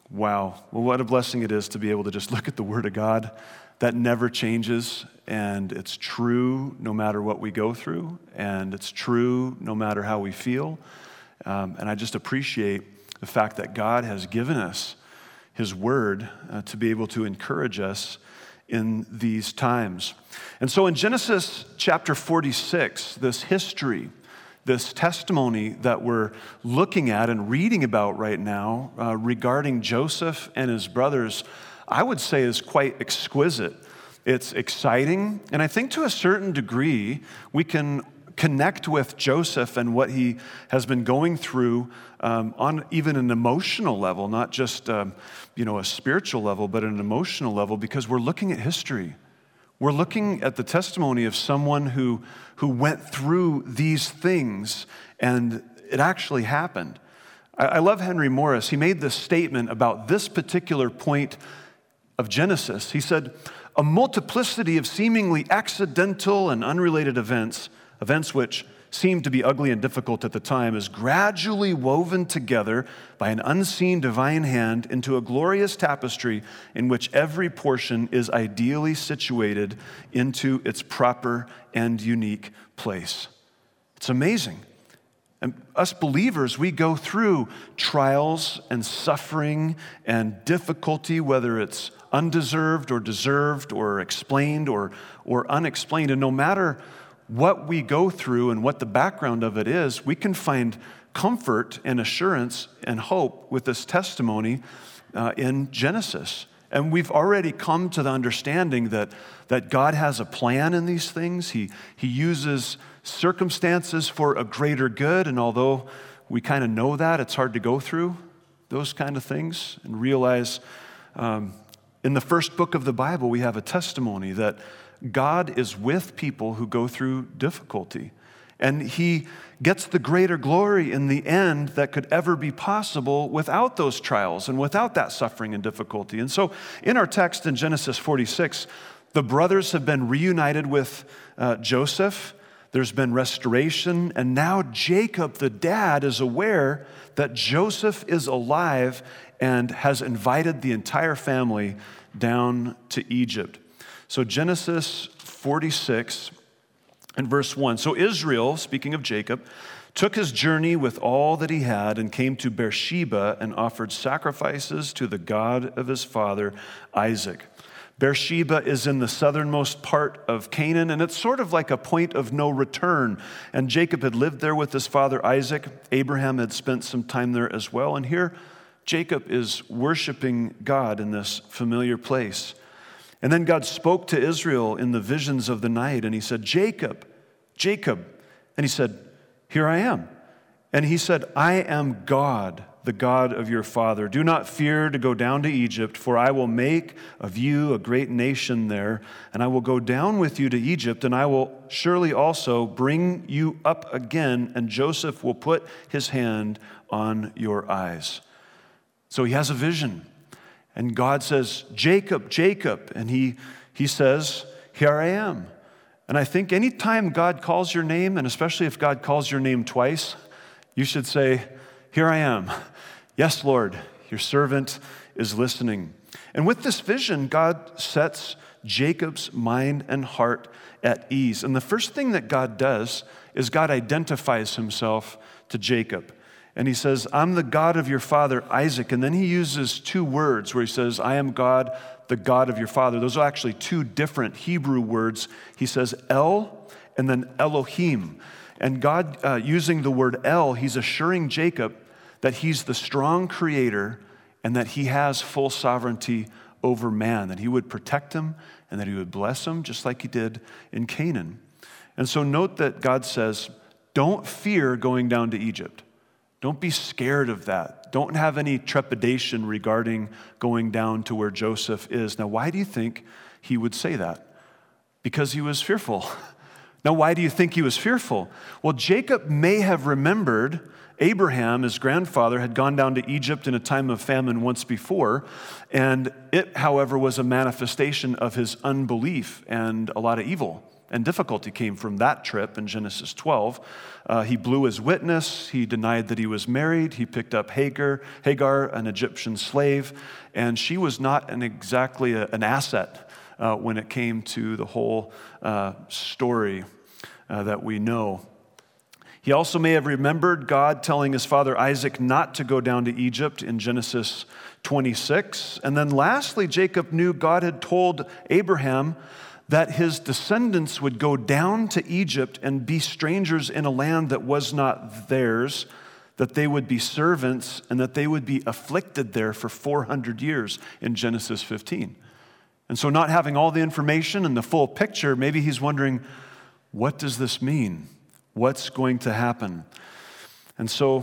Wow. Well, what a blessing it is to be able to just look at the Word of God that never changes, and it's true no matter what we go through, and it's true no matter how we feel. And I just appreciate the fact that God has given us His Word to be able to encourage us in these times. And so in Genesis chapter 46, this history, this testimony that we're looking at and reading about right now regarding Joseph and his brothers, I would say is quite exquisite. It's exciting, and I think to a certain degree, we can connect with Joseph and what he has been going through on even an emotional level, not just a spiritual level, but an emotional level, because we're looking at history. We're looking at the testimony of someone who went through these things, and it actually happened. I love Henry Morris. He made this statement about this particular point of Genesis. He said, "A multiplicity of seemingly accidental and unrelated events which seemed to be ugly and difficult at the time, is gradually woven together by an unseen divine hand into a glorious tapestry in which every portion is ideally situated into its proper and unique place." It's amazing. And us believers, we go through trials and suffering and difficulty, whether it's undeserved or deserved or explained or unexplained. And no matter what we go through and what the background of it is, we can find comfort and assurance and hope with this testimony in Genesis. And we've already come to the understanding that God has a plan in these things. He uses circumstances for a greater good, and although we kind of know that, it's hard to go through those kind of things and realize in the first book of the Bible, we have a testimony that God is with people who go through difficulty, and He gets the greater glory in the end that could ever be possible without those trials and without that suffering and difficulty. And so in our text in Genesis 46, the brothers have been reunited with Joseph. There's been restoration, and now Jacob, the dad, is aware that Joseph is alive and has invited the entire family down to Egypt. So Genesis 46 and verse 1. So Israel, speaking of Jacob, took his journey with all that he had and came to Beersheba and offered sacrifices to the God of his father Isaac. Beersheba is in the southernmost part of Canaan, and it's sort of like a point of no return. And Jacob had lived there with his father Isaac. Abraham had spent some time there as well. And here Jacob is worshiping God in this familiar place. And then God spoke to Israel in the visions of the night, and He said, "Jacob, Jacob." And he said, "Here I am." And He said, "I am God, the God of your father. Do not fear to go down to Egypt, for I will make of you a great nation there, and I will go down with you to Egypt, and I will surely also bring you up again, and Joseph will put his hand on your eyes." So he has a vision. And God says, "Jacob, Jacob." And he says, "Here I am." And I think anytime God calls your name, and especially if God calls your name twice, you should say, "Here I am. Yes, Lord, your servant is listening." And with this vision, God sets Jacob's mind and heart at ease. And the first thing that God does is God identifies Himself to Jacob. And He says, "I'm the God of your father Isaac." And then He uses two words where He says, "I am God, the God of your father." Those are actually two different Hebrew words. He says El and then Elohim. And God, using the word El, He's assuring Jacob that He's the strong creator and that He has full sovereignty over man, that He would protect him and that He would bless him just like He did in Canaan. And so note that God says, don't fear going down to Egypt. Don't be scared of that. Don't have any trepidation regarding going down to where Joseph is. Now, why do you think He would say that? Because he was fearful. Now, why do you think he was fearful? Well, Jacob may have remembered Abraham, his grandfather, had gone down to Egypt in a time of famine once before, and it, however, was a manifestation of his unbelief and a lot of evil and difficulty came from that trip in Genesis 12. He blew his witness. He denied that he was married. He picked up Hagar, an Egyptian slave, and she was not exactly an asset when it came to the whole story that we know. He also may have remembered God telling his father Isaac not to go down to Egypt in Genesis 26. And then lastly, Jacob knew God had told Abraham that his descendants would go down to Egypt and be strangers in a land that was not theirs, that they would be servants, and that they would be afflicted there for 400 years in Genesis 15. And so not having all the information and the full picture, maybe he's wondering, what does this mean? What's going to happen? And so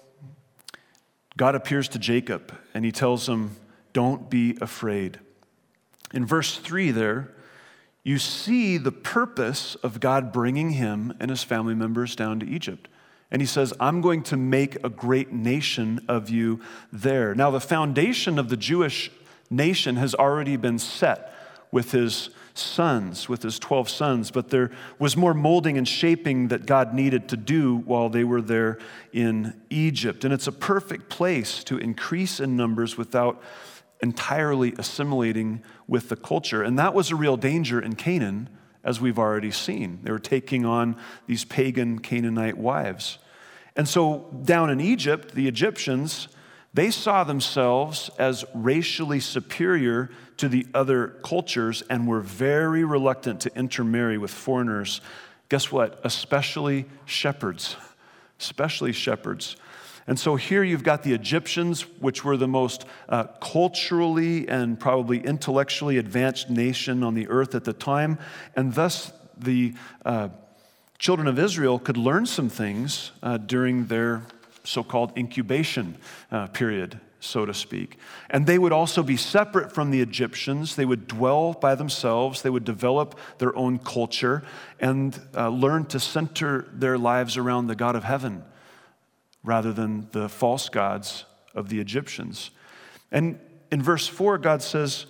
God appears to Jacob and he tells him, don't be afraid. In verse 3 there, you see the purpose of God bringing him and his family members down to Egypt. And he says, I'm going to make a great nation of you there. Now, the foundation of the Jewish nation has already been set with his sons, with his 12 sons, but there was more molding and shaping that God needed to do while they were there in Egypt. And it's a perfect place to increase in numbers without entirely assimilating with the culture. And that was a real danger in Canaan, as we've already seen. They were taking on these pagan Canaanite wives. And so down in Egypt, the Egyptians, they saw themselves as racially superior to the other cultures and were very reluctant to intermarry with foreigners. Guess what? Especially shepherds. Especially shepherds. And so here you've got the Egyptians, which were the most culturally and probably intellectually advanced nation on the earth at the time. And thus the children of Israel could learn some things during their so-called incubation period, so to speak. And they would also be separate from the Egyptians. They would dwell by themselves. They would develop their own culture and learn to center their lives around the God of heaven rather than the false gods of the Egyptians. And in verse 4, God says,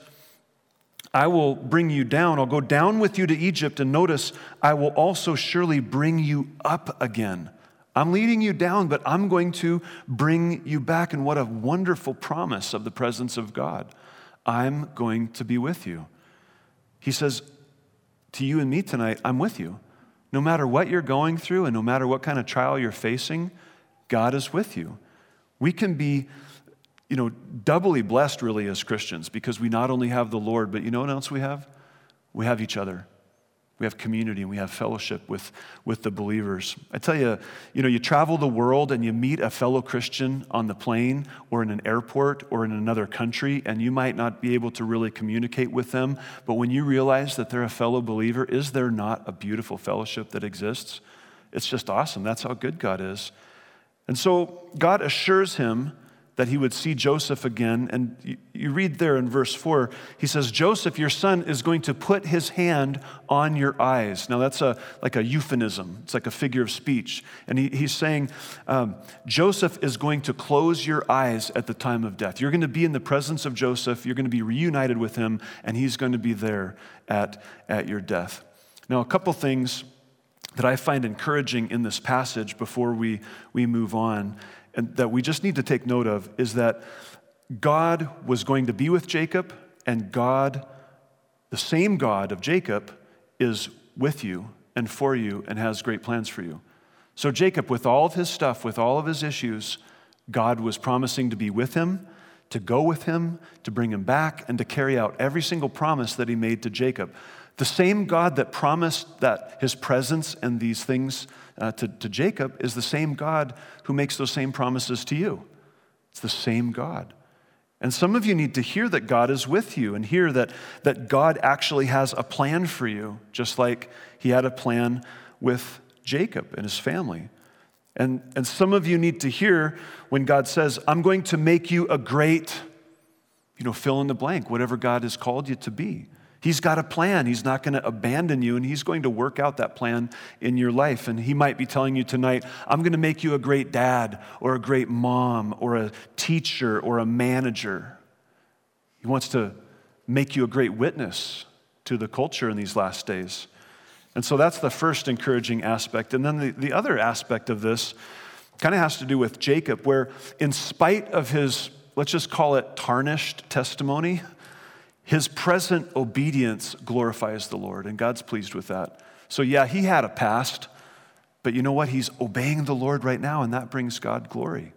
I will bring you down. I'll go down with you to Egypt. And notice, I will also surely bring you up again. I'm leading you down, but I'm going to bring you back. And what a wonderful promise of the presence of God. I'm going to be with you. He says to you and me tonight, I'm with you. No matter what you're going through and no matter what kind of trial you're facing, God is with you. We can be, doubly blessed really as Christians because we not only have the Lord, but you know what else we have? We have each other. We have community and we have fellowship with the believers. I tell you, you travel the world and you meet a fellow Christian on the plane or in an airport or in another country, and you might not be able to really communicate with them, but when you realize that they're a fellow believer, is there not a beautiful fellowship that exists? It's just awesome. That's how good God is. And so God assures him that he would see Joseph again. And you read there in verse 4, he says, Joseph, your son, is going to put his hand on your eyes. Now that's like a euphemism. It's like a figure of speech. And he's saying, Joseph is going to close your eyes at the time of death. You're going to be in the presence of Joseph. You're going to be reunited with him, and he's going to be there at your death. Now, a couple things that I find encouraging in this passage before we move on, and that we just need to take note of, is that God was going to be with Jacob, and God, the same God of Jacob, is with you and for you and has great plans for you. So Jacob, with all of his stuff, with all of his issues, God was promising to be with him, to go with him, to bring him back, and to carry out every single promise that he made to Jacob. The same God that promised that his presence and these things to Jacob is the same God who makes those same promises to you. It's the same God. And some of you need to hear that God is with you and hear that God actually has a plan for you, just like he had a plan with Jacob and his family. And some of you need to hear when God says, I'm going to make you a great, fill in the blank, whatever God has called you to be. He's got a plan. He's not going to abandon you, and he's going to work out that plan in your life. And he might be telling you tonight, I'm going to make you a great dad or a great mom or a teacher or a manager. He wants to make you a great witness to the culture in these last days. And so that's the first encouraging aspect. And then the other aspect of this kind of has to do with Jacob, where in spite of his, let's just call it tarnished testimony, his present obedience glorifies the Lord, and God's pleased with that. So yeah, he had a past, but you know what? He's obeying the Lord right now, and that brings God glory.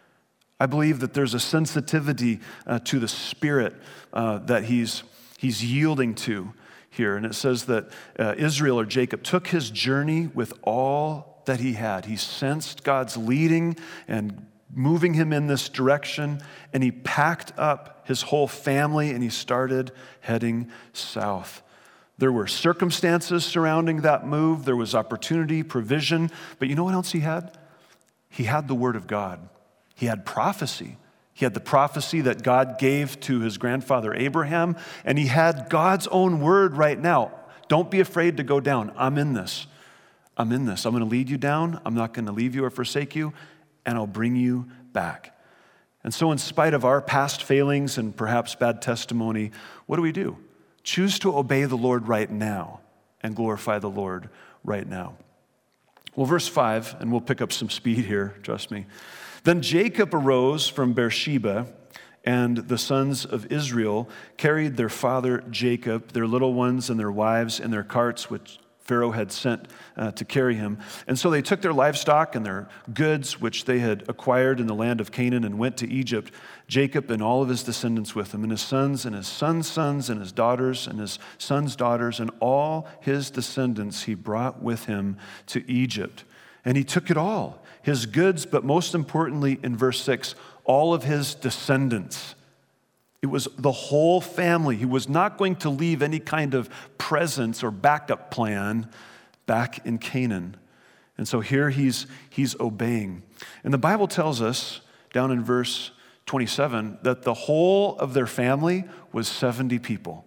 I believe that there's a sensitivity to the Spirit that he's yielding to here. And it says that Israel, or Jacob, took his journey with all that he had. He sensed God's leading and moving him in this direction, and he packed up his whole family and he started heading south. There were circumstances surrounding that move. There was opportunity, provision. But you know what else he had? He had the Word of God. He had prophecy. He had the prophecy that God gave to his grandfather Abraham, and he had God's own word right now. Don't be afraid to go down. I'm in this. I'm in this. I'm going to lead you down. I'm not going to leave you or forsake you, and I'll bring you back. And so in spite of our past failings and perhaps bad testimony, what do? Choose to obey the Lord right now and glorify the Lord right now. Well, verse 5, and we'll pick up some speed here, trust me. Then Jacob arose from Beersheba, and the sons of Israel carried their father Jacob, their little ones and their wives in their carts, which Pharaoh had sent to carry him. And so they took their livestock and their goods, which they had acquired in the land of Canaan, and went to Egypt, Jacob and all of his descendants with him, and his sons and his sons' sons and his daughters and his sons' daughters, and all his descendants he brought with him to Egypt. And he took it all, his goods, but most importantly, in verse 6, all of his descendants. It was the whole family. He was not going to leave any kind of presence or backup plan back in Canaan. And so here he's obeying. And the Bible tells us, down in verse 27, that the whole of their family was 70 people.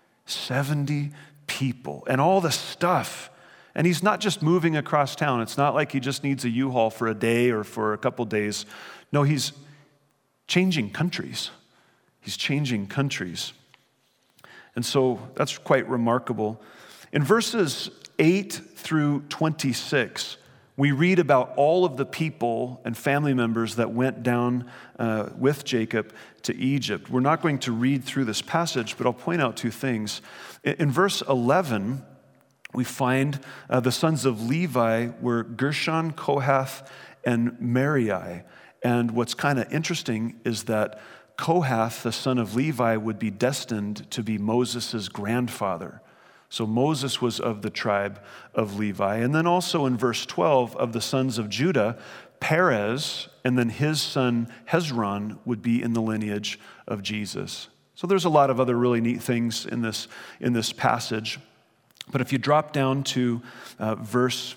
70 people. And all the stuff. And he's not just moving across town. It's not like he just needs a U-Haul for a day or for a couple days. No, he's changing countries. He's changing countries. And so that's quite remarkable. In verses 8 through 26, we read about all of the people and family members that went down with Jacob to Egypt. We're not going to read through this passage, but I'll point out two things. In verse 11, we find the sons of Levi were Gershon, Kohath, and Merari. And what's kind of interesting is that Kohath, the son of Levi, would be destined to be Moses' grandfather. So Moses was of the tribe of Levi. And then also in verse 12, of the sons of Judah, Perez and then his son Hezron would be in the lineage of Jesus. So there's a lot of other really neat things in this passage. But if you drop down to verse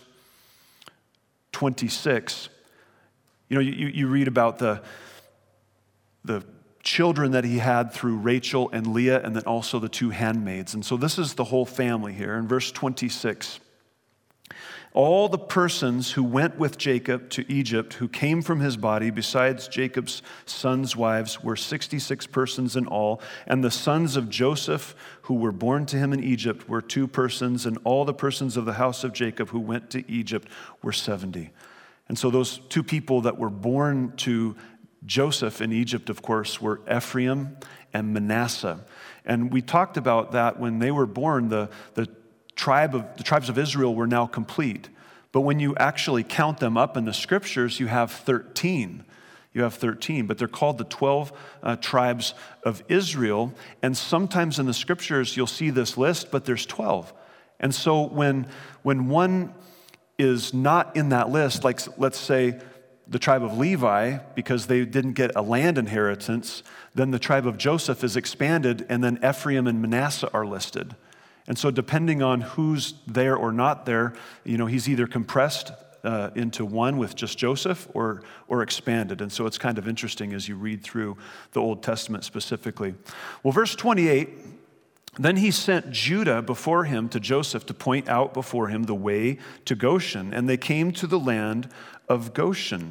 26, you read about the children that he had through Rachel and Leah, and then also the two handmaids. And so this is the whole family here. In verse 26, all the persons who went with Jacob to Egypt, who came from his body, besides Jacob's sons' wives, were 66 persons in all. And the sons of Joseph, who were born to him in Egypt, were 2 persons. And all the persons of the house of Jacob who went to Egypt were 70. And so those 2 people that were born to Joseph in Egypt, of course, were Ephraim and Manasseh. And we talked about that when they were born, the tribes of Israel were now complete. But when you actually count them up in the scriptures, you have 13. You have 13, but they're called the 12 tribes of Israel. And sometimes in the scriptures, you'll see this list, but there's 12. And so when one is not in that list, like let's say the tribe of Levi, because they didn't get a land inheritance, then the tribe of Joseph is expanded, and then Ephraim and Manasseh are listed. And so depending on who's there or not there, he's either compressed into one with just Joseph or expanded. And so it's kind of interesting as you read through the Old Testament specifically. Well, verse 28, then he sent Judah before him to Joseph to point out before him the way to Goshen. And they came to the land of Goshen.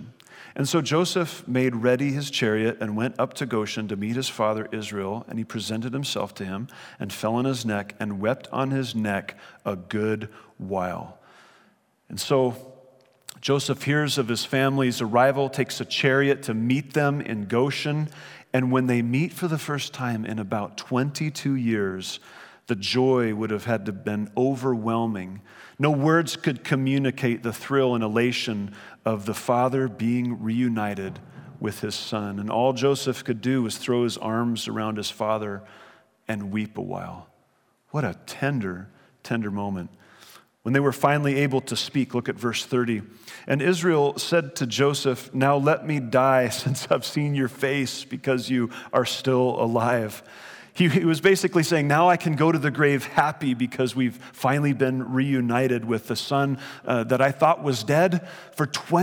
And so Joseph made ready his chariot and went up to Goshen to meet his father Israel, and he presented himself to him and fell on his neck and wept on his neck a good while. And so Joseph hears of his family's arrival, takes a chariot to meet them in Goshen, and when they meet for the first time in about 22 years, the joy would have had to have been overwhelming. No words could communicate the thrill and elation of the father being reunited with his son. And all Joseph could do was throw his arms around his father and weep a while. What a tender, tender moment. When they were finally able to speak, look at verse 30. And Israel said to Joseph, "Now let me die since I've seen your face, because you are still alive." He was basically saying, now I can go to the grave happy because we've finally been reunited with the son that I thought was dead for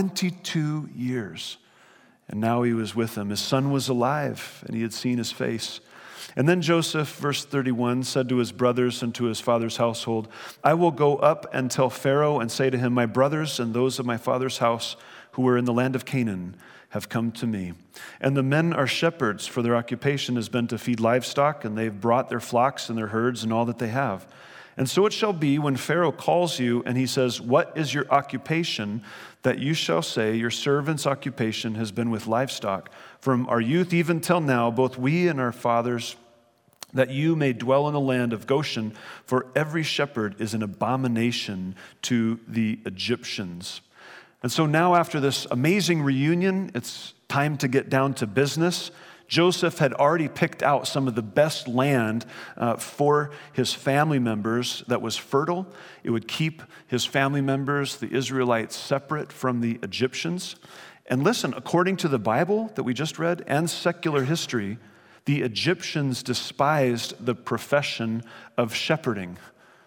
22 years. And now he was with him. His son was alive, and he had seen his face. And then Joseph, verse 31, said to his brothers and to his father's household, "I will go up and tell Pharaoh and say to him, my brothers and those of my father's house who were in the land of Canaan have come to me. And the men are shepherds, for their occupation has been to feed livestock, and they've brought their flocks and their herds and all that they have. And so it shall be when Pharaoh calls you and he says, 'What is your occupation?' that you shall say, 'Your servant's occupation has been with livestock. From our youth even till now, both we and our fathers, that you may dwell in the land of Goshen, for every shepherd is an abomination to the Egyptians.'" And so now after this amazing reunion, it's time to get down to business. Joseph had already picked out some of the best land for his family members that was fertile. It would keep his family members, the Israelites, separate from the Egyptians. And listen, according to the Bible that we just read and secular history, the Egyptians despised the profession of shepherding.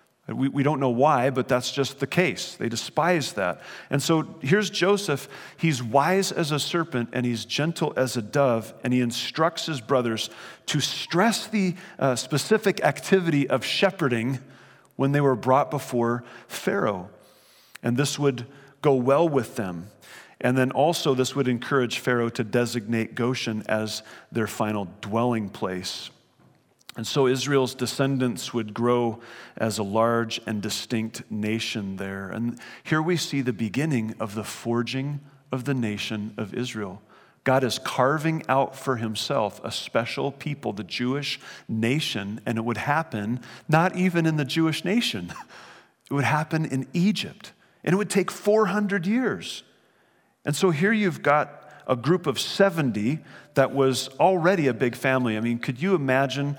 We don't know why, but that's just the case. They despise that. And so here's Joseph. He's wise as a serpent and he's gentle as a dove, and he instructs his brothers to stress the specific activity of shepherding when they were brought before Pharaoh. And this would go well with them. And then also this would encourage Pharaoh to designate Goshen as their final dwelling place. And so Israel's descendants would grow as a large and distinct nation there. And here we see the beginning of the forging of the nation of Israel. God is carving out for himself a special people, the Jewish nation, and it would happen not even in the Jewish nation. It would happen in Egypt, and it would take 400 years. And so here you've got a group of 70 that was already a big family. I mean, could you imagine,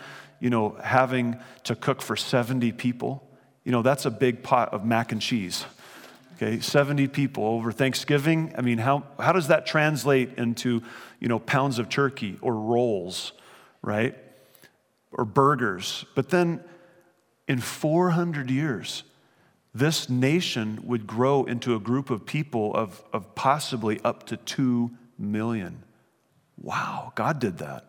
having to cook for 70 people? That's a big pot of mac and cheese. Okay, 70 people over Thanksgiving. I mean, how does that translate into, pounds of turkey or rolls, right? Or burgers. But then in 400 years, this nation would grow into a group of people of possibly up to 2 million. Wow, God did that.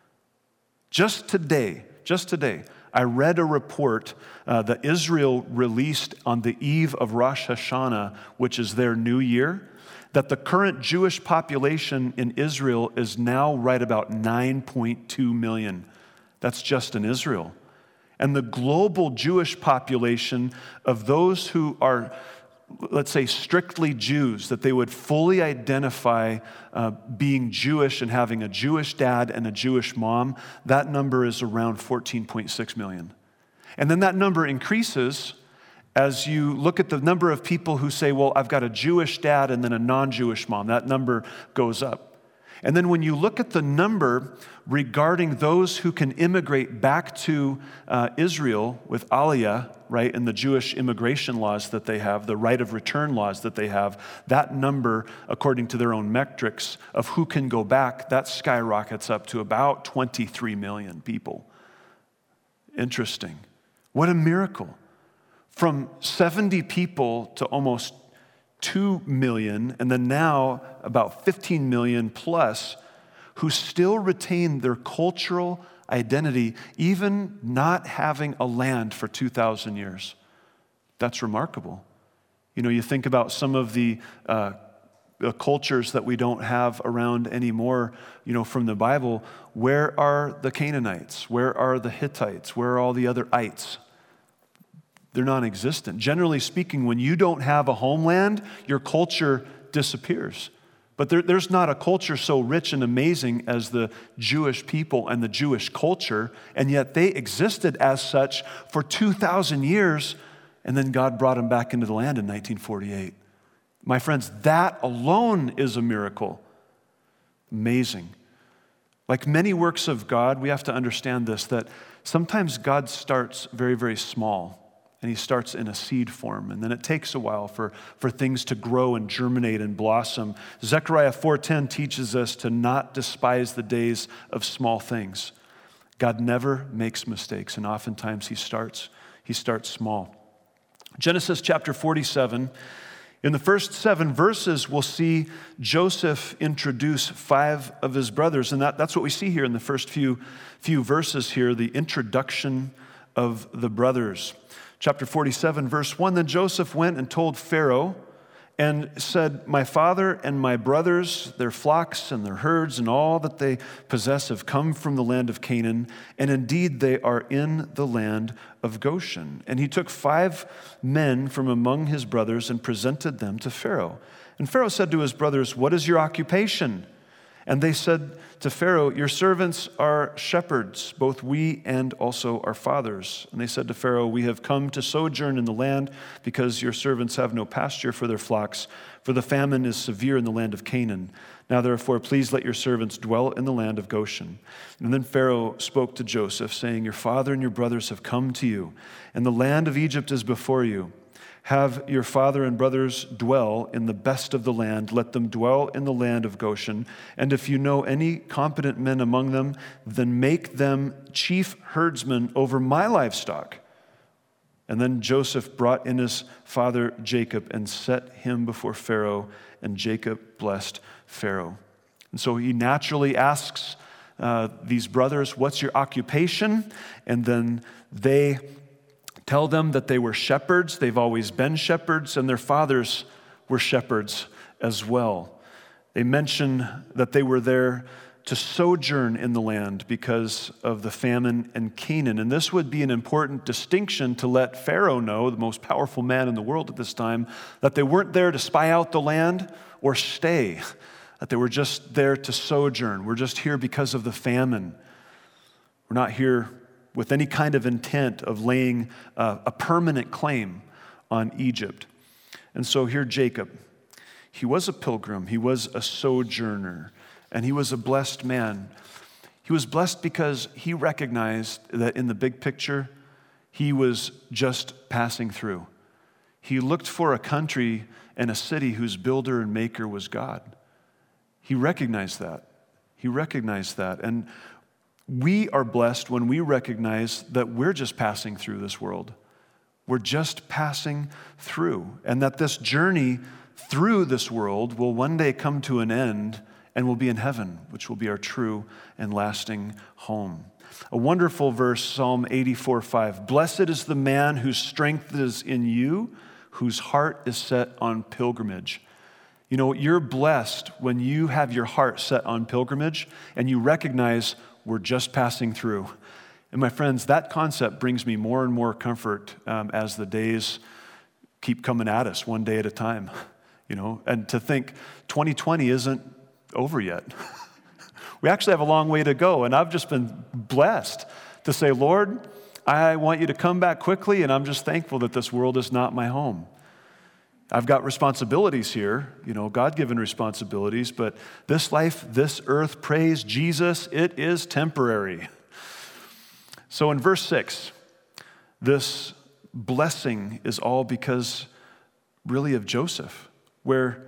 Just today, I read a report that Israel released on the eve of Rosh Hashanah, which is their new year, that the current Jewish population in Israel is now right about 9.2 million. That's just in Israel. And the global Jewish population of those who are, let's say, strictly Jews, that they would fully identify being Jewish and having a Jewish dad and a Jewish mom, that number is around 14.6 million. And then that number increases as you look at the number of people who say, well, I've got a Jewish dad and then a non-Jewish mom. That number goes up. And then when you look at the number regarding those who can immigrate back to Israel with Aliyah, right, and the Jewish immigration laws that they have, the right of return laws that they have, that number, according to their own metrics of who can go back, that skyrockets up to about 23 million people. Interesting. What a miracle. From 70 people to almost 2 million, and then now about 15 million plus, who still retain their cultural identity, even not having a land for 2,000 years. That's remarkable. You think about some of the cultures that we don't have around anymore, from the Bible, where are the Canaanites? Where are the Hittites? Where are all the other ites? They're non-existent. Generally speaking, when you don't have a homeland, your culture disappears. But there's not a culture so rich and amazing as the Jewish people and the Jewish culture, and yet they existed as such for 2,000 years, and then God brought them back into the land in 1948. My friends, that alone is a miracle. Amazing. Like many works of God, we have to understand this, that sometimes God starts very, very small. And he starts in a seed form. And then it takes a while for things to grow and germinate and blossom. Zechariah 4:10 teaches us to not despise the days of small things. God never makes mistakes, and oftentimes he starts small. Genesis chapter 47, in the first 7 verses, we'll see Joseph introduce 5 of his brothers. And that's what we see here in the first few verses here, the introduction of the brothers. Chapter 47, verse 1, then Joseph went and told Pharaoh and said, my father and my brothers, their flocks and their herds and all that they possess have come from the land of Canaan, and indeed they are in the land of Goshen. And he took 5 men from among his brothers and presented them to Pharaoh. And Pharaoh said to his brothers, what is your occupation? And they said to Pharaoh, your servants are shepherds, both we and also our fathers. And they said to Pharaoh, we have come to sojourn in the land because your servants have no pasture for their flocks, for the famine is severe in the land of Canaan. Now therefore, please let your servants dwell in the land of Goshen. And then Pharaoh spoke to Joseph, saying, your father and your brothers have come to you, and the land of Egypt is before you. Have your father and brothers dwell in the best of the land. Let them dwell in the land of Goshen. And if you know any competent men among them, then make them chief herdsmen over my livestock. And then Joseph brought in his father Jacob and set him before Pharaoh, and Jacob blessed Pharaoh. And so he naturally asks these brothers, what's your occupation? And then they tell them that they were shepherds. They've always been shepherds, and their fathers were shepherds as well. They mention that they were there to sojourn in the land because of the famine in Canaan. And this would be an important distinction to let Pharaoh know, the most powerful man in the world at this time, that they weren't there to spy out the land or stay, that they were just there to sojourn. We're just here because of the famine. We're not here with any kind of intent of laying a permanent claim on Egypt. And so here Jacob, he was a pilgrim, he was a sojourner, and he was a blessed man. He was blessed because he recognized that in the big picture, he was just passing through. He looked for a country and a city whose builder and maker was God. He recognized that. He recognized that. And we are blessed when we recognize that we're just passing through this world. We're just passing through. And that this journey through this world will one day come to an end and we'll be in heaven, which will be our true and lasting home. A wonderful verse, Psalm 84:5. Blessed is the man whose strength is in you, whose heart is set on pilgrimage. You know, you're blessed when you have your heart set on pilgrimage and you recognize we're just passing through. And my friends, that concept brings me more and more comfort as the days keep coming at us one day at a time, and to think 2020 isn't over yet. We actually have a long way to go, and I've just been blessed to say, Lord, I want you to come back quickly, and I'm just thankful that this world is not my home. I've got responsibilities here, God-given responsibilities, but this life, this earth, praise Jesus, it is temporary. So in verse 6, this blessing is all because really of Joseph, where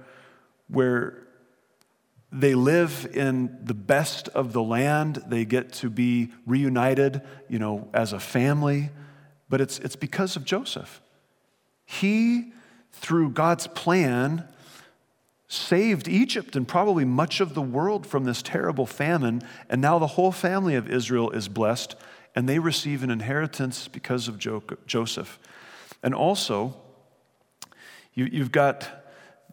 they live in the best of the land, they get to be reunited, as a family, but it's because of Joseph. He, through God's plan, saved Egypt and probably much of the world from this terrible famine, and now the whole family of Israel is blessed, and they receive an inheritance because of Joseph. And also, you've got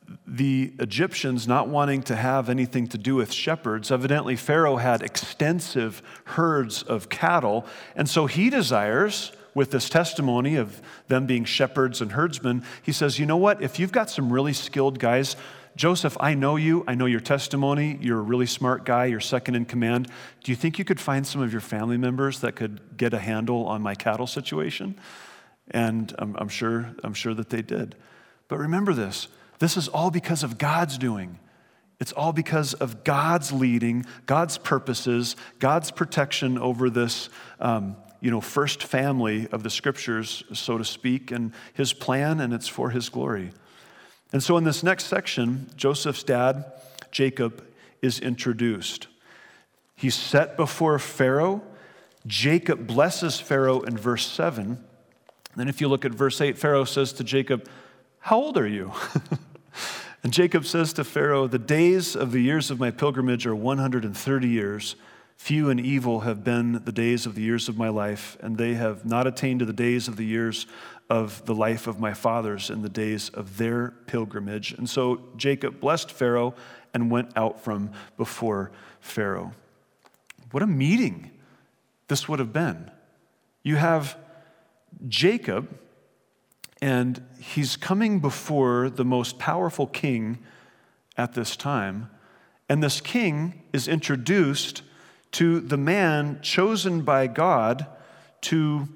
the Egyptians not wanting to have anything to do with shepherds, evidently Pharaoh had extensive herds of cattle, and so he desires, with this testimony of them being shepherds and herdsmen, he says, you know what, if you've got some really skilled guys, Joseph, I know you, I know your testimony, you're a really smart guy, you're second in command. Do you think you could find some of your family members that could get a handle on my cattle situation? And I'm sure that they did. But remember this is all because of God's doing. It's all because of God's leading, God's purposes, God's protection over this first family of the scriptures, so to speak, and his plan, and it's for his glory. And so in this next section, Joseph's dad, Jacob, is introduced. He's set before Pharaoh. Jacob blesses Pharaoh in verse 7. Then if you look at verse 8, Pharaoh says to Jacob, how old are you? And Jacob says to Pharaoh, the days of the years of my pilgrimage are 130 years. Few and evil have been the days of the years of my life, and they have not attained to the days of the years of the life of my fathers in the days of their pilgrimage. And so Jacob blessed Pharaoh and went out from before Pharaoh. What a meeting this would have been. You have Jacob, and he's coming before the most powerful king at this time, and this king is introduced to the man chosen by God to,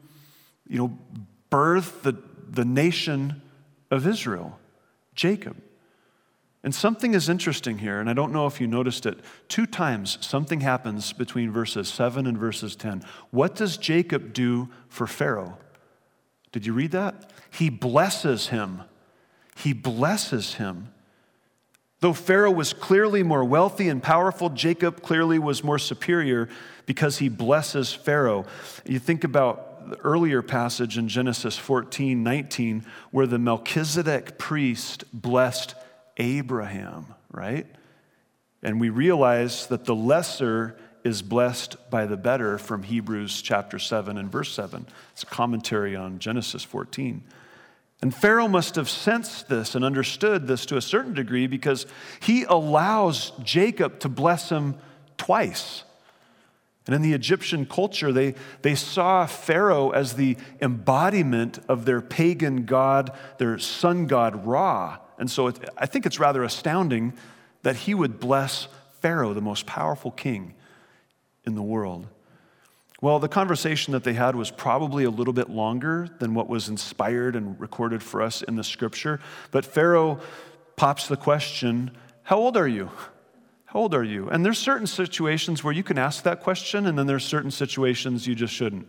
birth the nation of Israel, Jacob. And something is interesting here, and I don't know if you noticed it. 2 times something happens between verses 7 and verses 10. What does Jacob do for Pharaoh? Did you read that? He blesses him. He blesses him. Though Pharaoh was clearly more wealthy and powerful, Jacob clearly was more superior because he blesses Pharaoh. You think about the earlier passage in Genesis 14:19, where the Melchizedek priest blessed Abraham, right? And we realize that the lesser is blessed by the better from Hebrews chapter 7 and verse 7. It's a commentary on Genesis 14. And Pharaoh must have sensed this and understood this to a certain degree because he allows Jacob to bless him twice. And in the Egyptian culture, they saw Pharaoh as the embodiment of their pagan god, their sun god Ra. And so I think it's rather astounding that he would bless Pharaoh, the most powerful king in the world. Well, the conversation that they had was probably a little bit longer than what was inspired and recorded for us in the scripture. But Pharaoh pops the question, how old are you? How old are you? And there's certain situations where you can ask that question, and then there's certain situations you just shouldn't.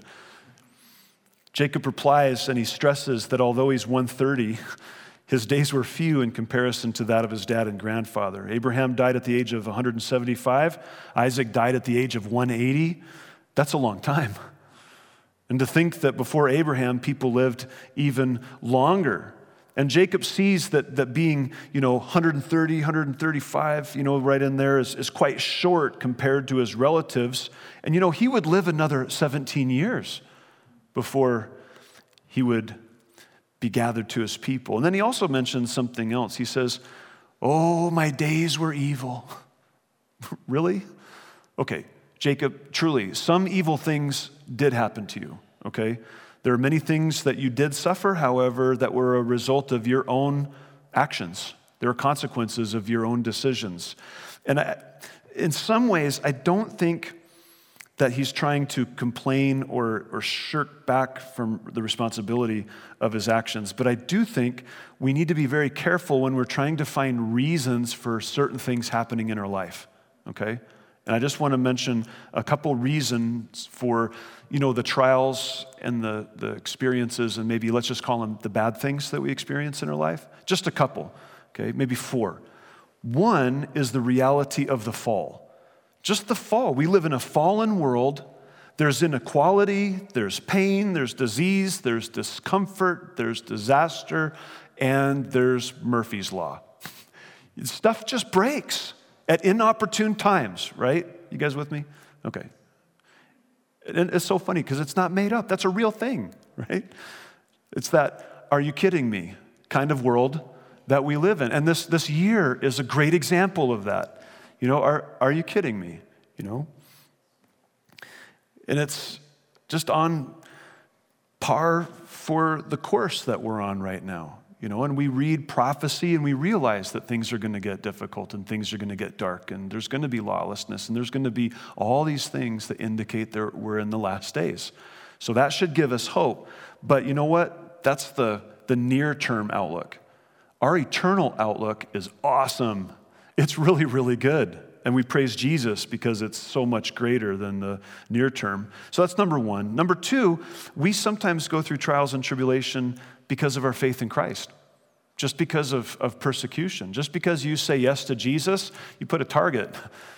Jacob replies, and he stresses that although he's 130, his days were few in comparison to that of his dad and grandfather. Abraham died at the age of 175. Isaac died at the age of 180. That's a long time. And to think that before Abraham, people lived even longer. And Jacob sees that being, 130, 135, right in there is quite short compared to his relatives. And, he would live another 17 years before he would be gathered to his people. And then he also mentions something else. He says, oh, my days were evil. Really? Okay, Jacob, truly, some evil things did happen to you, okay? There are many things that you did suffer, however, that were a result of your own actions. There are consequences of your own decisions. And in some ways, I don't think that he's trying to complain or shirk back from the responsibility of his actions. But I do think we need to be very careful when we're trying to find reasons for certain things happening in our life, okay? And I just want to mention a couple reasons for, the trials and the experiences, and maybe let's just call them the bad things that we experience in our life. Just a couple, okay? Maybe 4. One is the reality of the fall. Just the fall. We live in a fallen world. There's inequality, there's pain, there's disease, there's discomfort, there's disaster, and there's Murphy's Law. Stuff just breaks at inopportune times, right? You guys with me? Okay. And it's so funny because it's not made up. That's a real thing, right? It's that, are you kidding me kind of world that we live in. And this year is a great example of that. Are you kidding me? And it's just on par for the course that we're on right now. And we read prophecy and we realize that things are going to get difficult and things are going to get dark and there's going to be lawlessness and there's going to be all these things that indicate that we're in the last days. So that should give us hope. But you know what? That's the near-term outlook. Our eternal outlook is awesome. It's really, really good. And we praise Jesus because it's so much greater than the near term. So that's number one. Number two, we sometimes go through trials and tribulation because of our faith in Christ. Just because of persecution. Just because you say yes to Jesus, you put a target,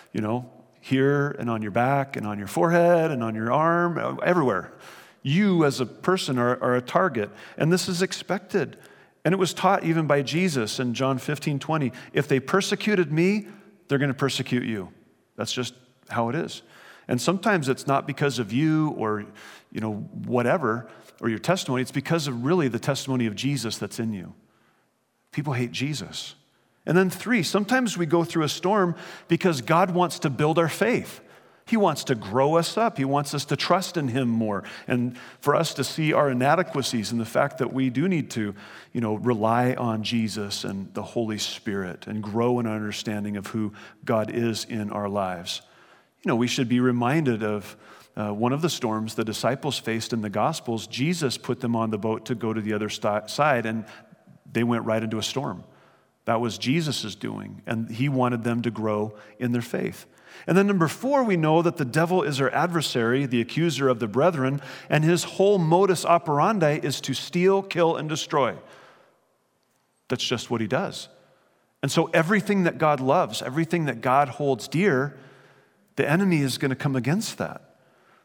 here and on your back and on your forehead and on your arm, everywhere. You as a person are a target. And this is expected. And it was taught even by Jesus in John 15:20. If they persecuted me, they're going to persecute you. That's just how it is. And sometimes it's not because of you or, whatever, or your testimony. It's because of really the testimony of Jesus that's in you. People hate Jesus. And then three, sometimes we go through a storm because God wants to build our faith. He wants to grow us up. He wants us to trust in him more and for us to see our inadequacies and the fact that we do need to, rely on Jesus and the Holy Spirit and grow in our understanding of who God is in our lives. We should be reminded of one of the storms the disciples faced in the Gospels. Jesus put them on the boat to go to the other side, and they went right into a storm. That was Jesus' doing, and he wanted them to grow in their faith. And then number four, we know that the devil is our adversary, the accuser of the brethren, and his whole modus operandi is to steal, kill, and destroy. That's just what he does. And so everything that God loves, everything that God holds dear, the enemy is going to come against that.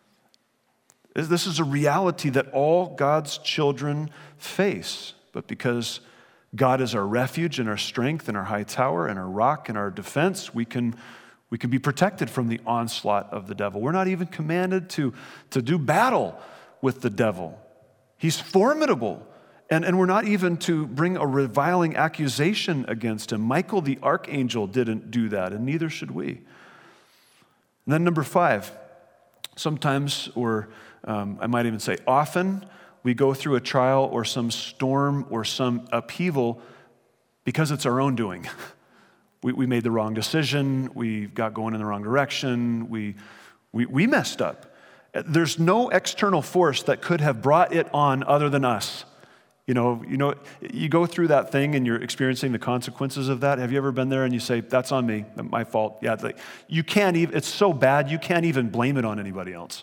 This is a reality that all God's children face. But because God is our refuge and our strength and our high tower and our rock and our defense, we can be protected from the onslaught of the devil. We're not even commanded to do battle with the devil. He's formidable. And we're not even to bring a reviling accusation against him. Michael the archangel didn't do that, and neither should we. And then number five, sometimes, or I might even say often, we go through a trial or some storm or some upheaval because it's our own doing. We made the wrong decision. We got going in the wrong direction. We messed up. There's no external force that could have brought it on other than us. You go through that thing and you're experiencing the consequences of that. Have you ever been there and you say, that's on me, my fault? Yeah, you can't even, it's so bad, you can't even blame it on anybody else.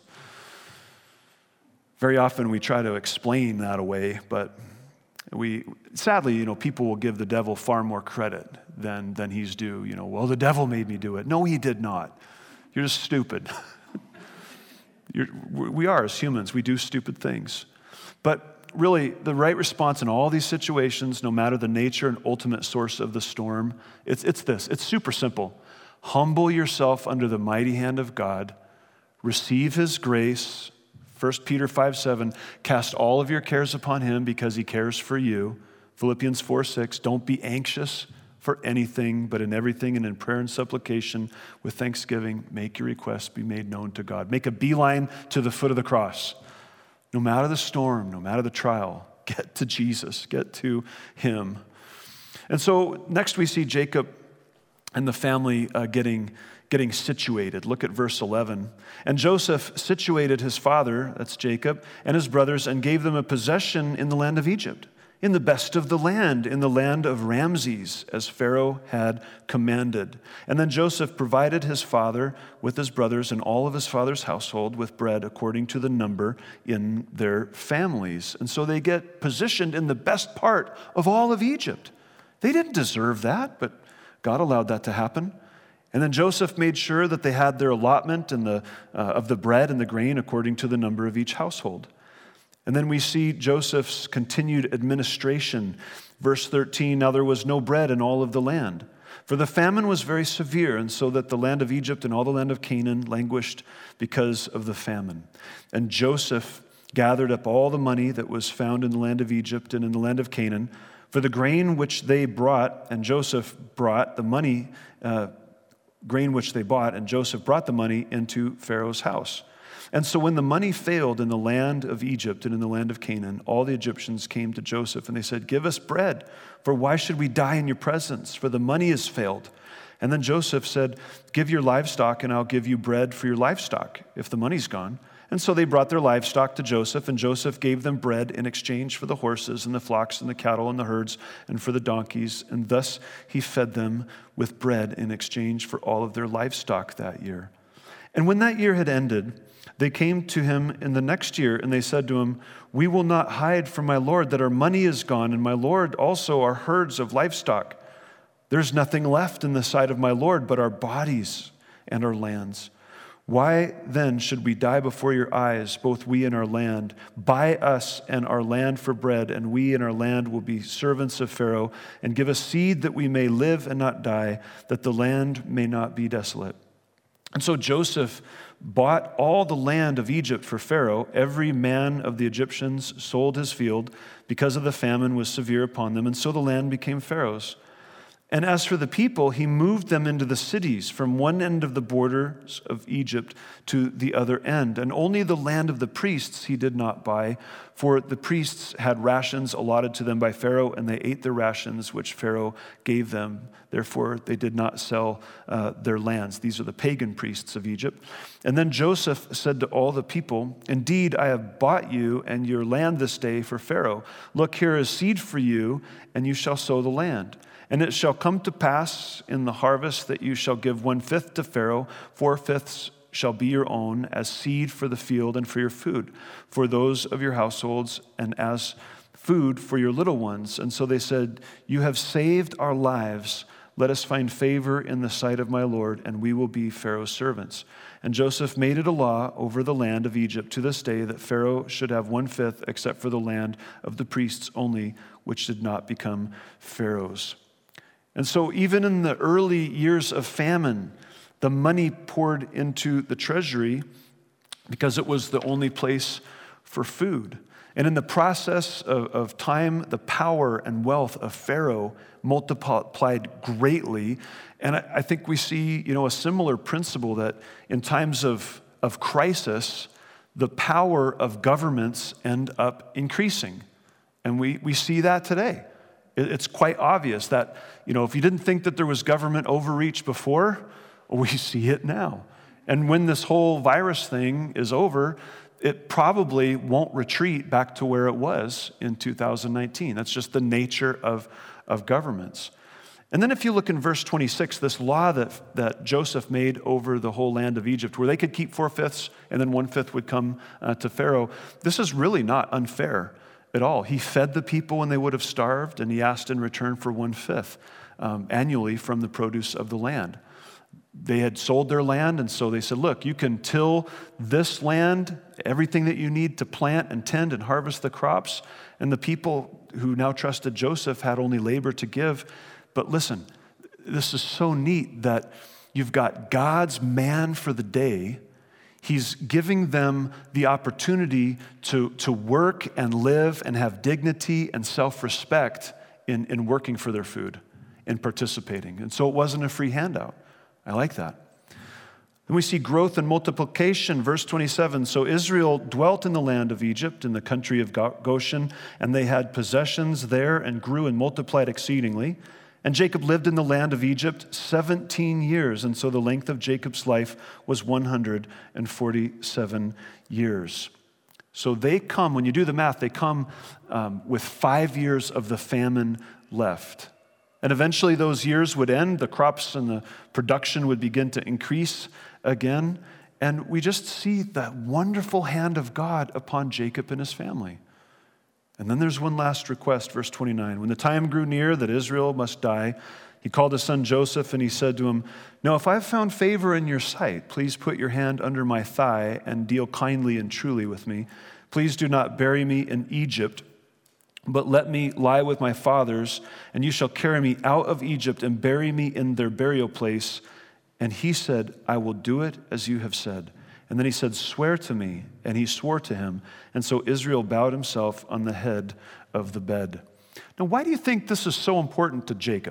Very often we try to explain that away, but sadly, people will give the devil far more credit than he's due. Well, the devil made me do it. No, he did not. You're just stupid. We are, as humans, we do stupid things. But really, the right response in all these situations, no matter the nature and ultimate source of the storm, it's this. It's super simple. Humble yourself under the mighty hand of God. Receive his grace. 1 Peter 5:7, cast all of your cares upon him because he cares for you. Philippians 4:6, don't be anxious for anything, but in everything and in prayer and supplication with thanksgiving, make your requests be made known to God. Make a beeline to the foot of the cross. No matter the storm, no matter the trial, get to Jesus, get to him. And so next we see Jacob and the family getting situated. Look at verse 11. And Joseph situated his father, that's Jacob, and his brothers, and gave them a possession in the land of Egypt, in the best of the land, in the land of Ramses, as Pharaoh had commanded. And then Joseph provided his father with his brothers and all of his father's household with bread according to the number in their families. And so they get positioned in the best part of all of Egypt. They didn't deserve that, but God allowed that to happen. And then Joseph made sure that they had their allotment of the bread and the grain according to the number of each household. And then we see Joseph's continued administration. Verse 13, now there was no bread in all of the land, for the famine was very severe, and so that the land of Egypt and all the land of Canaan languished because of the famine. And Joseph gathered up all the money that was found in the land of Egypt and in the land of Canaan, For the grain which they brought, and Joseph brought the money, grain which they bought, and Joseph brought the money into Pharaoh's house. And so when the money failed in the land of Egypt and in the land of Canaan, all the Egyptians came to Joseph, and they said, "Give us bread, for why should we die in your presence? For the money has failed." And then Joseph said, "Give your livestock, and I'll give you bread for your livestock, if the money's gone." And so they brought their livestock to Joseph, and Joseph gave them bread in exchange for the horses and the flocks and the cattle and the herds and for the donkeys. And thus he fed them with bread in exchange for all of their livestock that year. And when that year had ended, they came to him in the next year, and they said to him, "We will not hide from my lord that our money is gone, and my lord also our herds of livestock. There's nothing left in the sight of my lord but our bodies and our lands. Why then should we die before your eyes, both we and our land? Buy us and our land for bread, and we and our land will be servants of Pharaoh, and give us seed that we may live and not die, that the land may not be desolate." And so Joseph bought all the land of Egypt for Pharaoh. Every man of the Egyptians sold his field because of the famine was severe upon them, and so the land became Pharaoh's. And as for the people, he moved them into the cities from one end of the borders of Egypt to the other end. And only the land of the priests he did not buy, for the priests had rations allotted to them by Pharaoh, and they ate the rations which Pharaoh gave them. Therefore, they did not sell their lands. These are the pagan priests of Egypt. And then Joseph said to all the people, "Indeed, I have bought you and your land this day for Pharaoh. Look, here is seed for you, and you shall sow the land. And it shall come to pass in the harvest that you shall give 1/5 to Pharaoh, 4/5 shall be your own as seed for the field and for your food, for those of your households, and as food for your little ones." And so they said, "You have saved our lives. Let us find favor in the sight of my Lord, and we will be Pharaoh's servants." And Joseph made it a law over the land of Egypt to this day that Pharaoh should have 1/5, except for the land of the priests only, which did not become Pharaoh's. And so even in the early years of famine, the money poured into the treasury because it was the only place for food. And in the process of time, the power and wealth of Pharaoh multiplied greatly. And I think we see, a similar principle that in times of crisis, the power of governments end up increasing. And we see that today. It's quite obvious that, if you didn't think that there was government overreach before, we see it now. And when this whole virus thing is over, it probably won't retreat back to where it was in 2019. That's just the nature of governments. And then if you look in verse 26, this law that Joseph made over the whole land of Egypt, where they could keep 4/5 and then 1/5 would come to Pharaoh, this is really not unfair at all. He fed the people when they would have starved, and he asked in return for 1/5 annually from the produce of the land. They had sold their land, and so they said, "Look, you can till this land, everything that you need to plant and tend and harvest the crops." And the people who now trusted Joseph had only labor to give. But listen, this is so neat that you've got God's man for the day. He's giving them the opportunity to work and live and have dignity and self-respect in working for their food and participating. And so it wasn't a free handout. I like that. Then we see growth and multiplication. Verse 27, so Israel dwelt in the land of Egypt, in the country of Goshen, and they had possessions there and grew and multiplied exceedingly. And Jacob lived in the land of Egypt 17 years, and so the length of Jacob's life was 147 years. So they come, when you do the math, they come with 5 years of the famine left. And eventually those years would end, the crops and the production would begin to increase again, and we just see that wonderful hand of God upon Jacob and his family. And then there's one last request, verse 29. When the time grew near that Israel must die, he called his son Joseph, and he said to him, "Now if I have found favor in your sight, please put your hand under my thigh and deal kindly and truly with me. Please do not bury me in Egypt, but let me lie with my fathers, and you shall carry me out of Egypt and bury me in their burial place." And he said, "I will do it as you have said." And then he said, "Swear to me." And he swore to him. And so Israel bowed himself on the head of the bed. Now, why do you think this is so important to Jacob?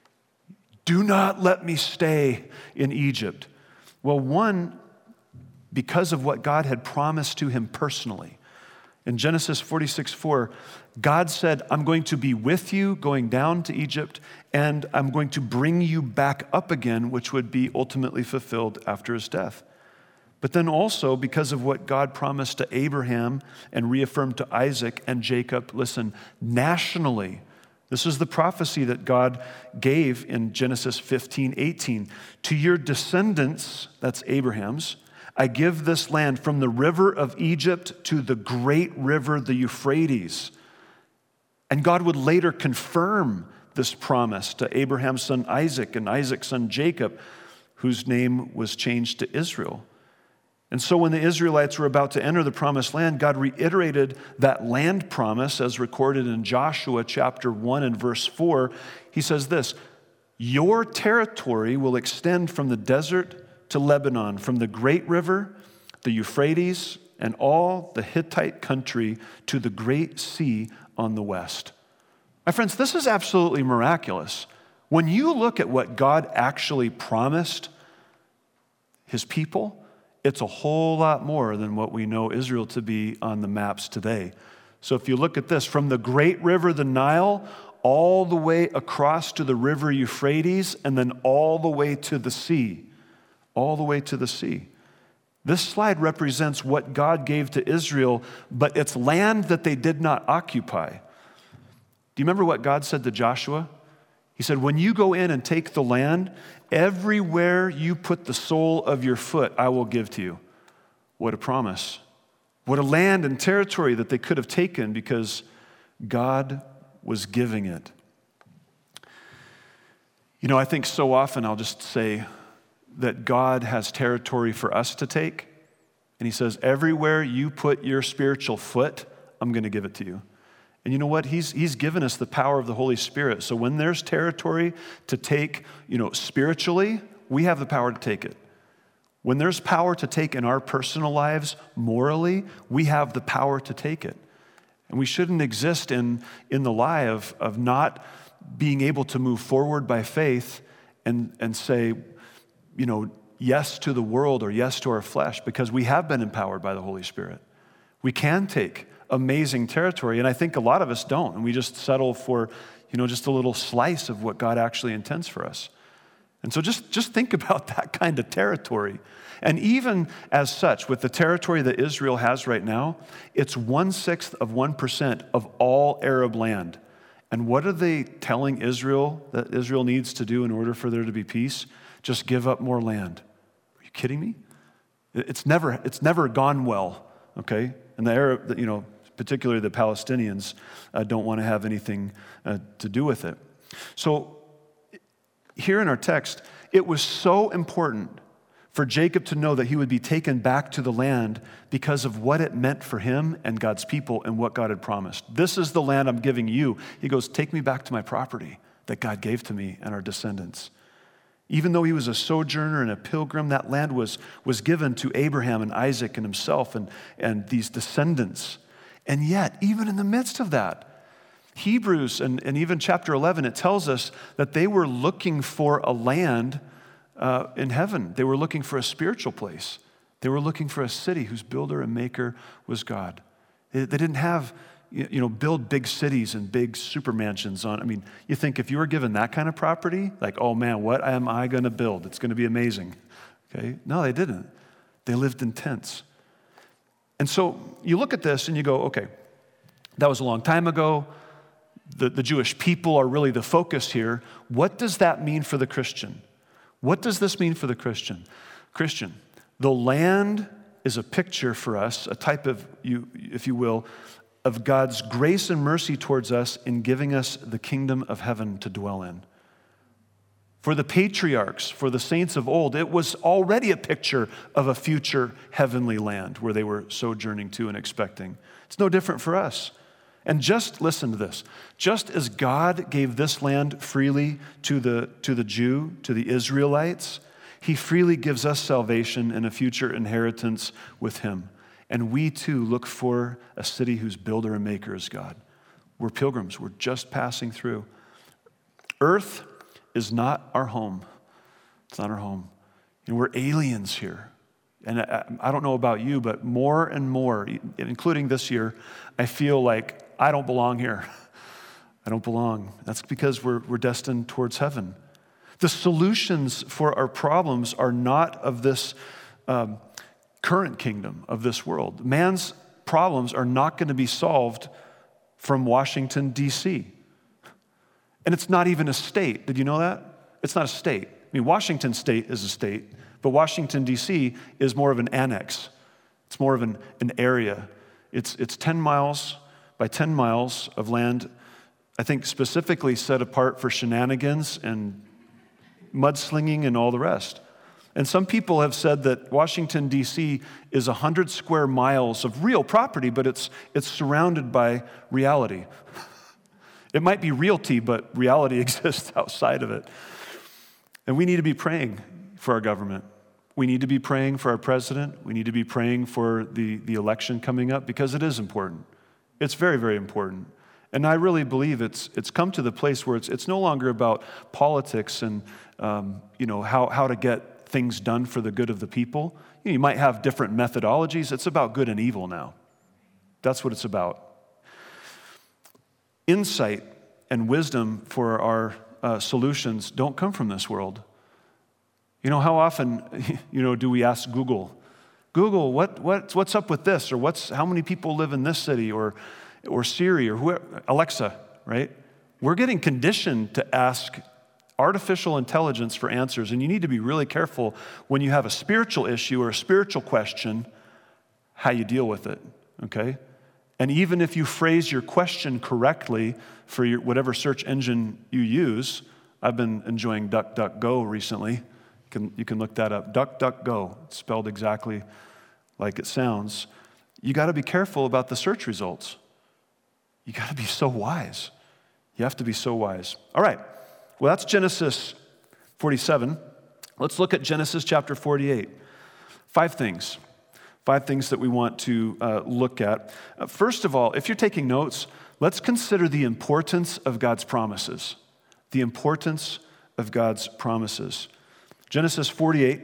Do not let me stay in Egypt. Well, one, because of what God had promised to him personally. In Genesis 46:4, God said, I'm going to be with you going down to Egypt, and I'm going to bring you back up again, which would be ultimately fulfilled after his death. But then also because of what God promised to Abraham and reaffirmed to Isaac and Jacob, listen, nationally, this is the prophecy that God gave in Genesis 15:18. To your descendants, that's Abraham's, I give this land from the river of Egypt to the great river, the Euphrates. And God would later confirm this promise to Abraham's son Isaac and Isaac's son Jacob, whose name was changed to Israel. And so when the Israelites were about to enter the promised land, God reiterated that land promise as recorded in Joshua chapter 1 and verse 4. He says this, your territory will extend from the desert to Lebanon, from the great river, the Euphrates, and all the Hittite country to the great sea on the west. My friends, this is absolutely miraculous. When you look at what God actually promised his people, it's a whole lot more than what we know Israel to be on the maps today. So if you look at this, from the great river, the Nile, all the way across to the river Euphrates, and then all the way to the sea. All the way to the sea. This slide represents what God gave to Israel, but it's land that they did not occupy. Do you remember what God said to Joshua? He said, when you go in and take the land, everywhere you put the sole of your foot, I will give to you. What a promise. What a land and territory that they could have taken because God was giving it. You know, I think so often I'll just say that God has territory for us to take. And he says, everywhere you put your spiritual foot, I'm going to give it to you. And you know what? He's given us the power of the Holy Spirit. So when there's territory to take, spiritually, we have the power to take it. When there's power to take in our personal lives, morally, we have the power to take it. And we shouldn't exist in the lie of not being able to move forward by faith and say, yes to the world or yes to our flesh, because we have been empowered by the Holy Spirit. We can take amazing territory, and I think a lot of us don't, and we just settle for, just a little slice of what God actually intends for us. And so just think about that kind of territory. And even as such, with the territory that Israel has right now, it's 1/6 of 1% of all Arab land. And what are they telling Israel that Israel needs to do in order for there to be peace? Just give up more land. Are you kidding me? It's never gone well, okay? And the Arab, particularly the Palestinians, don't want to have anything to do with it. So here in our text, it was so important for Jacob to know that he would be taken back to the land because of what it meant for him and God's people and what God had promised. This is the land I'm giving you. He goes, take me back to my property that God gave to me and our descendants. Even though he was a sojourner and a pilgrim, that land was given to Abraham and Isaac and himself and these descendants. And yet, even in the midst of that, Hebrews and even chapter 11, it tells us that they were looking for a land in heaven. They were looking for a spiritual place. They were looking for a city whose builder and maker was God. They didn't have, build big cities and big super mansions on. I mean, you think if you were given that kind of property, like, oh man, what am I going to build? It's going to be amazing. Okay? No, they didn't. They lived in tents. And so you look at this and you go, okay, that was a long time ago. The Jewish people are really the focus here. What does that mean for the Christian? What does this mean for the Christian? Christian, the land is a picture for us, a type of, if you will, of God's grace and mercy towards us in giving us the kingdom of heaven to dwell in. For the patriarchs, for the saints of old, it was already a picture of a future heavenly land where they were sojourning to and expecting. It's no different for us. And just listen to this. Just as God gave this land freely to the Jew, to the Israelites, he freely gives us salvation and a future inheritance with him. And we too look for a city whose builder and maker is God. We're pilgrims. We're just passing through. Earth is not our home. It's not our home. We're aliens here. And I don't know about you, but more and more, including this year, I feel like I don't belong here. I don't belong. That's because we're destined towards heaven. The solutions for our problems are not of this current kingdom, of this world. Man's problems are not going to be solved from Washington, D.C. And it's not even a state. Did you know that? It's not a state. I mean, Washington state is a state, but Washington, D.C. is more of an annex. It's more of an area. It's 10 miles by 10 miles of land, I think specifically set apart for shenanigans and mudslinging and all the rest. And some people have said that Washington, D.C. is 100 square miles of real property, but it's surrounded by reality. It might be realty, but reality exists outside of it. And we need to be praying for our government. We need to be praying for our president. We need to be praying for the election coming up because it is important. It's very, very important. And I really believe it's come to the place where it's no longer about politics and how to get things done for the good of the people. You might have different methodologies. It's about good and evil now. That's what it's about. Insight and wisdom for our solutions don't come from this world. How often do we ask Google, what's up with this, or how many people live in this city, or Siri, or Alexa, right? We're getting conditioned to ask artificial intelligence for answers, and you need to be really careful when you have a spiritual issue or a spiritual question, how you deal with it, okay? And even if you phrase your question correctly for whatever search engine you use, I've been enjoying DuckDuckGo recently. You can look that up. DuckDuckGo, it's spelled exactly like it sounds. You got to be careful about the search results. You got to be so wise. You have to be so wise. All right. Well, that's Genesis 47. Let's look at Genesis chapter 48. 5 things that we want to look at. First of all, if you're taking notes, let's consider the importance of God's promises. The importance of God's promises. Genesis 48,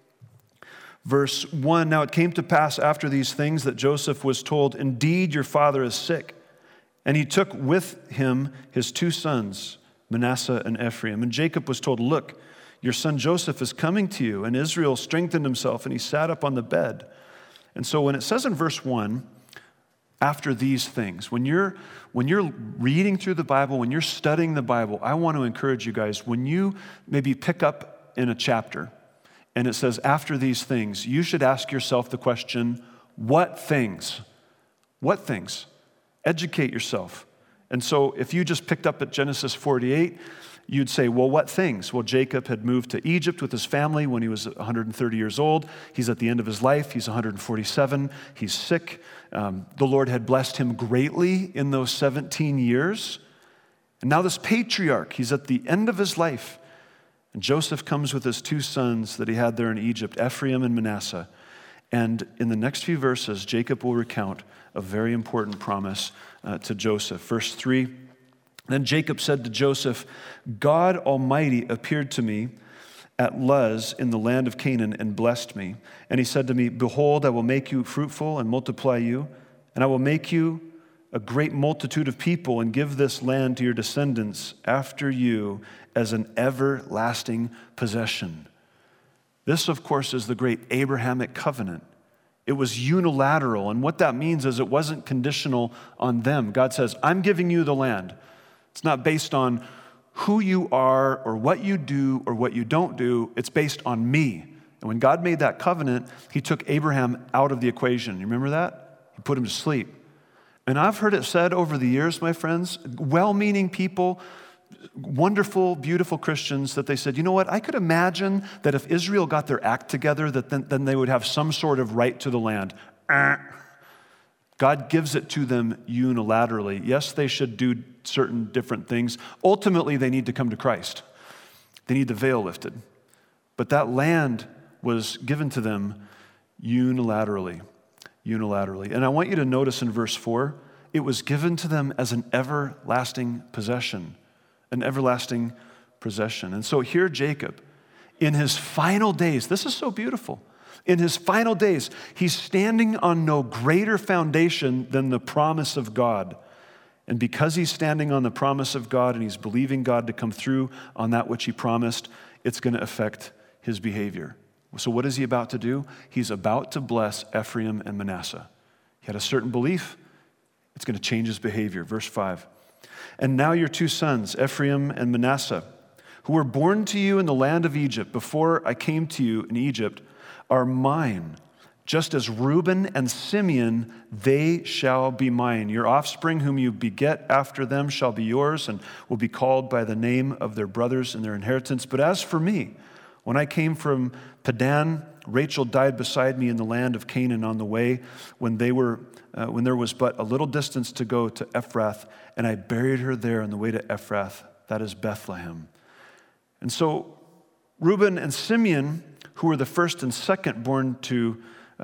verse 1, now it came to pass after these things that Joseph was told, indeed your father is sick. And he took with him his 2 sons, Manasseh and Ephraim. And Jacob was told, look, your son Joseph is coming to you. And Israel strengthened himself, and he sat up on the bed. And so when it says in verse 1, after these things, when you're reading through the Bible, when you're studying the Bible, I want to encourage you guys, when you maybe pick up in a chapter and it says after these things, you should ask yourself the question, what things? What things? Educate yourself. And so if you just picked up at Genesis 48, you'd say, well, what things? Well, Jacob had moved to Egypt with his family when he was 130 years old. He's at the end of his life. He's 147. He's sick. The Lord had blessed him greatly in those 17 years. And now this patriarch, he's at the end of his life. And Joseph comes with his 2 sons that he had there in Egypt, Ephraim and Manasseh. And in the next few verses, Jacob will recount a very important promise to Joseph. Verse 3, then Jacob said to Joseph, God Almighty appeared to me at Luz in the land of Canaan and blessed me. And he said to me, behold, I will make you fruitful and multiply you, and I will make you a great multitude of people and give this land to your descendants after you as an everlasting possession. This, of course, is the great Abrahamic covenant. It was unilateral, and what that means is it wasn't conditional on them. God says, I'm giving you the land. It's not based on who you are or what you do or what you don't do. It's based on me. And when God made that covenant, he took Abraham out of the equation. You remember that? He put him to sleep. And I've heard it said over the years, my friends, well-meaning people, wonderful, beautiful Christians, that they said, you know what, I could imagine that if Israel got their act together, that then they would have some sort of right to the land. God gives it to them unilaterally. Yes, they should do certain different things. Ultimately, they need to come to Christ. They need the veil lifted. But that land was given to them unilaterally. And I want you to notice in verse 4, it was given to them as an everlasting possession, an everlasting possession. And so here Jacob, in his final days, this is so beautiful. In his final days, he's standing on no greater foundation than the promise of God. And because he's standing on the promise of God and he's believing God to come through on that which he promised, it's going to affect his behavior. So what is he about to do? He's about to bless Ephraim and Manasseh. He had a certain belief. It's going to change his behavior. Verse 5. And now your two sons, Ephraim and Manasseh, who were born to you in the land of Egypt before I came to you in Egypt, are mine. Just as Reuben and Simeon, they shall be mine. Your offspring whom you beget after them shall be yours and will be called by the name of their brothers and their inheritance. But as for me, when I came from Padan, Rachel died beside me in the land of Canaan on the way when there was but a little distance to go to Ephrath, and I buried her there on the way to Ephrath, that is Bethlehem. And so Reuben and Simeon, who were the first and second born to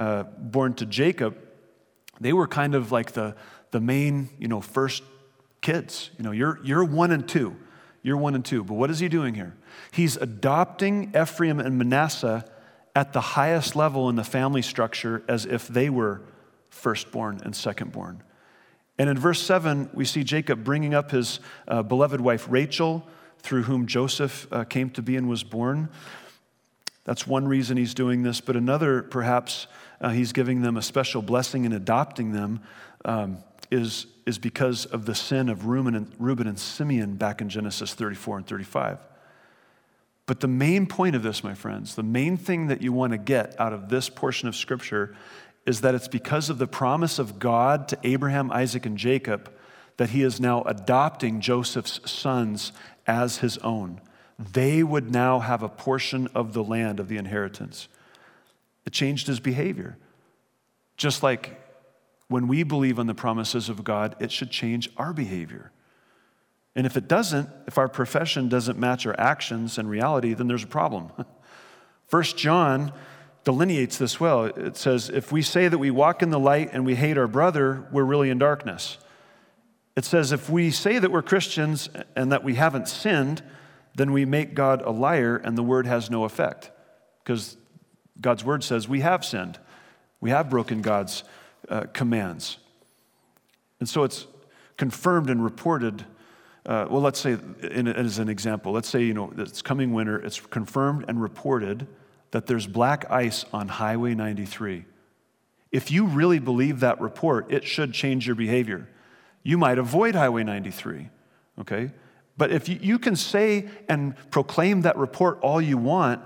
Jacob, they were kind of like the main, first kids. You're one and two. You're one and two. But what is he doing here? He's adopting Ephraim and Manasseh at the highest level in the family structure as if they were firstborn and secondborn. And in verse 7, we see Jacob bringing up his beloved wife Rachel, through whom Joseph came to be and was born. That's one reason he's doing this. But another, perhaps, he's giving them a special blessing in adopting them is because of the sin of Reuben and Simeon back in Genesis 34 and 35. But the main point of this, my friends, the main thing that you want to get out of this portion of Scripture is that it's because of the promise of God to Abraham, Isaac, and Jacob that he is now adopting Joseph's sons as his own. They would now have a portion of the land of the inheritance. It changed his behavior. Just like when we believe on the promises of God, it should change our behavior. And if it doesn't, if our profession doesn't match our actions and reality, then there's a problem. 1 John delineates this well. It says, if we say that we walk in the light and we hate our brother, we're really in darkness. It says, if we say that we're Christians and that we haven't sinned, then we make God a liar and the word has no effect. Because God's word says we have sinned. We have broken God's commands. And so it's confirmed and reported. Let's say, as an example, let's say, it's coming winter, it's confirmed and reported that there's black ice on Highway 93. If you really believe that report, it should change your behavior. You might avoid Highway 93, okay? But if you can say and proclaim that report all you want,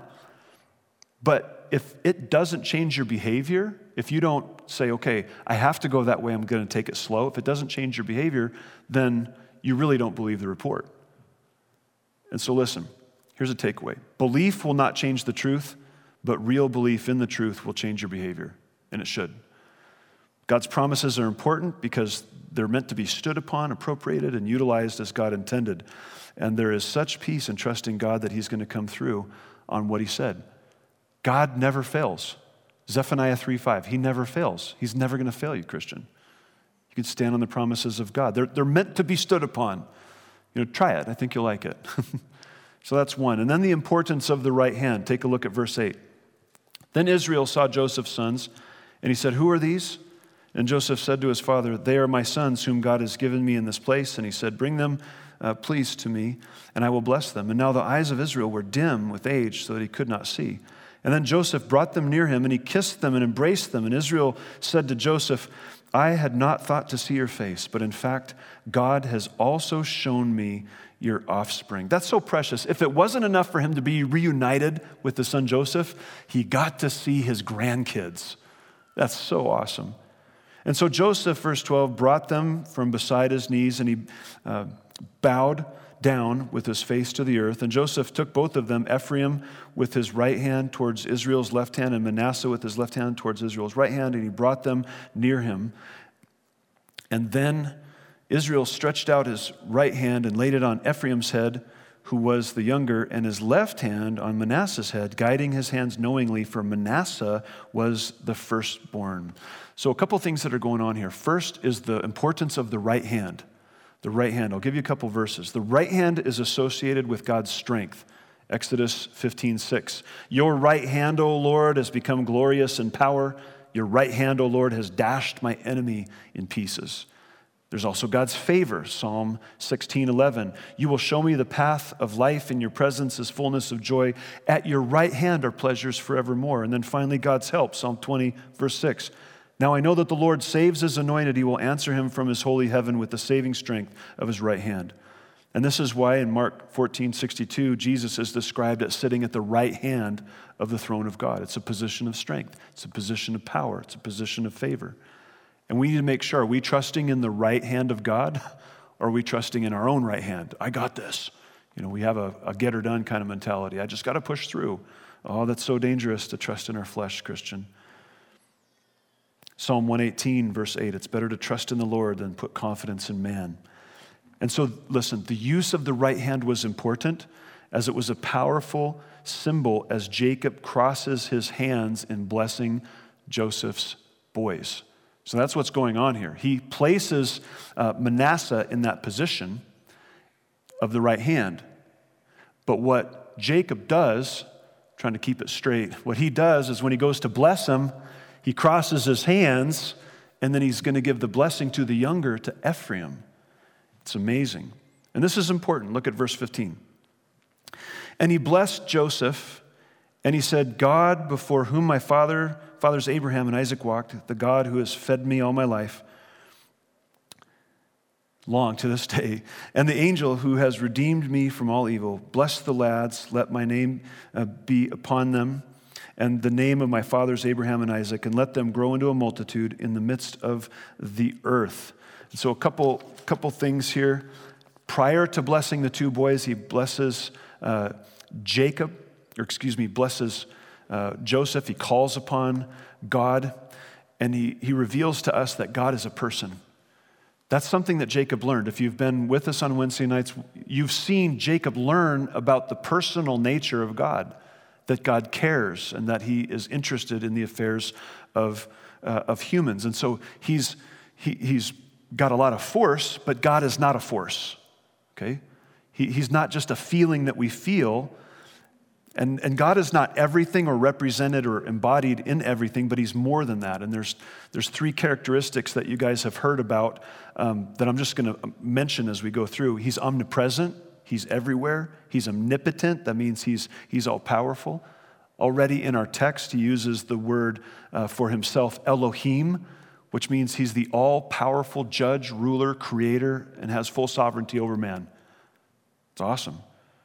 but if it doesn't change your behavior, if you don't say, okay, I have to go that way, I'm going to take it slow, if it doesn't change your behavior, then you really don't believe the report. And so listen, here's a takeaway. Belief will not change the truth, but real belief in the truth will change your behavior, and it should. God's promises are important because they're meant to be stood upon, appropriated, and utilized as God intended. And there is such peace in trusting God that he's going to come through on what he said. God never fails. Zephaniah 3:5, he never fails. He's never going to fail you, Christian. You can stand on the promises of God. They're meant to be stood upon. Try it. I think you'll like it. So that's one. And then the importance of the right hand. Take a look at verse 8. Then Israel saw Joseph's sons, and he said, who are these? And Joseph said to his father, they are my sons whom God has given me in this place. And he said, bring them, please, to me, and I will bless them. And now the eyes of Israel were dim with age, so that he could not see. And then Joseph brought them near him, and he kissed them and embraced them. And Israel said to Joseph, I had not thought to see your face, but in fact, God has also shown me your offspring. That's so precious. If it wasn't enough for him to be reunited with the son Joseph, he got to see his grandkids. That's so awesome. And so Joseph, verse 12, brought them from beside his knees, and he bowed down with his face to the earth. And Joseph took both of them, Ephraim with his right hand towards Israel's left hand, and Manasseh with his left hand towards Israel's right hand, and he brought them near him. And then Israel stretched out his right hand and laid it on Ephraim's head, who was the younger, and his left hand on Manasseh's head, guiding his hands knowingly, for Manasseh was the firstborn. So a couple things that are going on here. First is the importance of the right hand. The right hand. I'll give you a couple verses. The right hand is associated with God's strength. Exodus 15:6. Your right hand, O Lord, has become glorious in power. Your right hand, O Lord, has dashed my enemy in pieces. There's also God's favor. Psalm 16:11. You will show me the path of life. In your presence is fullness of joy. At your right hand are pleasures forevermore. And then finally, God's help. Psalm 20, verse 6. Now I know that the Lord saves his anointed. He will answer him from his holy heaven with the saving strength of his right hand. And this is why in Mark 14:62, Jesus is described as sitting at the right hand of the throne of God. It's a position of strength. It's a position of power. It's a position of favor. And we need to make sure, are we trusting in the right hand of God, or are we trusting in our own right hand? I got this. We have a get her done kind of mentality. I just got to push through. Oh, that's so dangerous to trust in our flesh, Christian. Psalm 118, verse 8, it's better to trust in the Lord than put confidence in man. And so, listen, the use of the right hand was important, as it was a powerful symbol as Jacob crosses his hands in blessing Joseph's boys. So that's what's going on here. He places Manasseh in that position of the right hand. But what Jacob does, trying to keep it straight, what he does is when he goes to bless him, he crosses his hands, and then he's going to give the blessing to the younger, to Ephraim. It's amazing. And this is important. Look at verse 15. And he blessed Joseph, and he said, God, before whom my fathers Abraham and Isaac walked, the God who has fed me all my life, long to this day, and the angel who has redeemed me from all evil, bless the lads, let my name be upon them, and the name of my fathers Abraham and Isaac, and let them grow into a multitude in the midst of the earth. And so a couple things here. Prior to blessing the two boys, he blesses blesses Joseph. He calls upon God, and he reveals to us that God is a person. That's something that Jacob learned. If you've been with us on Wednesday nights, you've seen Jacob learn about the personal nature of God, that God cares and that he is interested in the affairs of humans. And so he's got a lot of force, but God is not a force, okay? He's not just a feeling that we feel, and God is not everything or represented or embodied in everything, but he's more than that. And there's three characteristics that you guys have heard about that I'm just going to mention as we go through. He's omnipresent. He's everywhere. He's omnipotent. That means he's all-powerful. Already in our text, he uses the word for himself, Elohim, which means he's the all-powerful judge, ruler, creator, and has full sovereignty over man. It's awesome.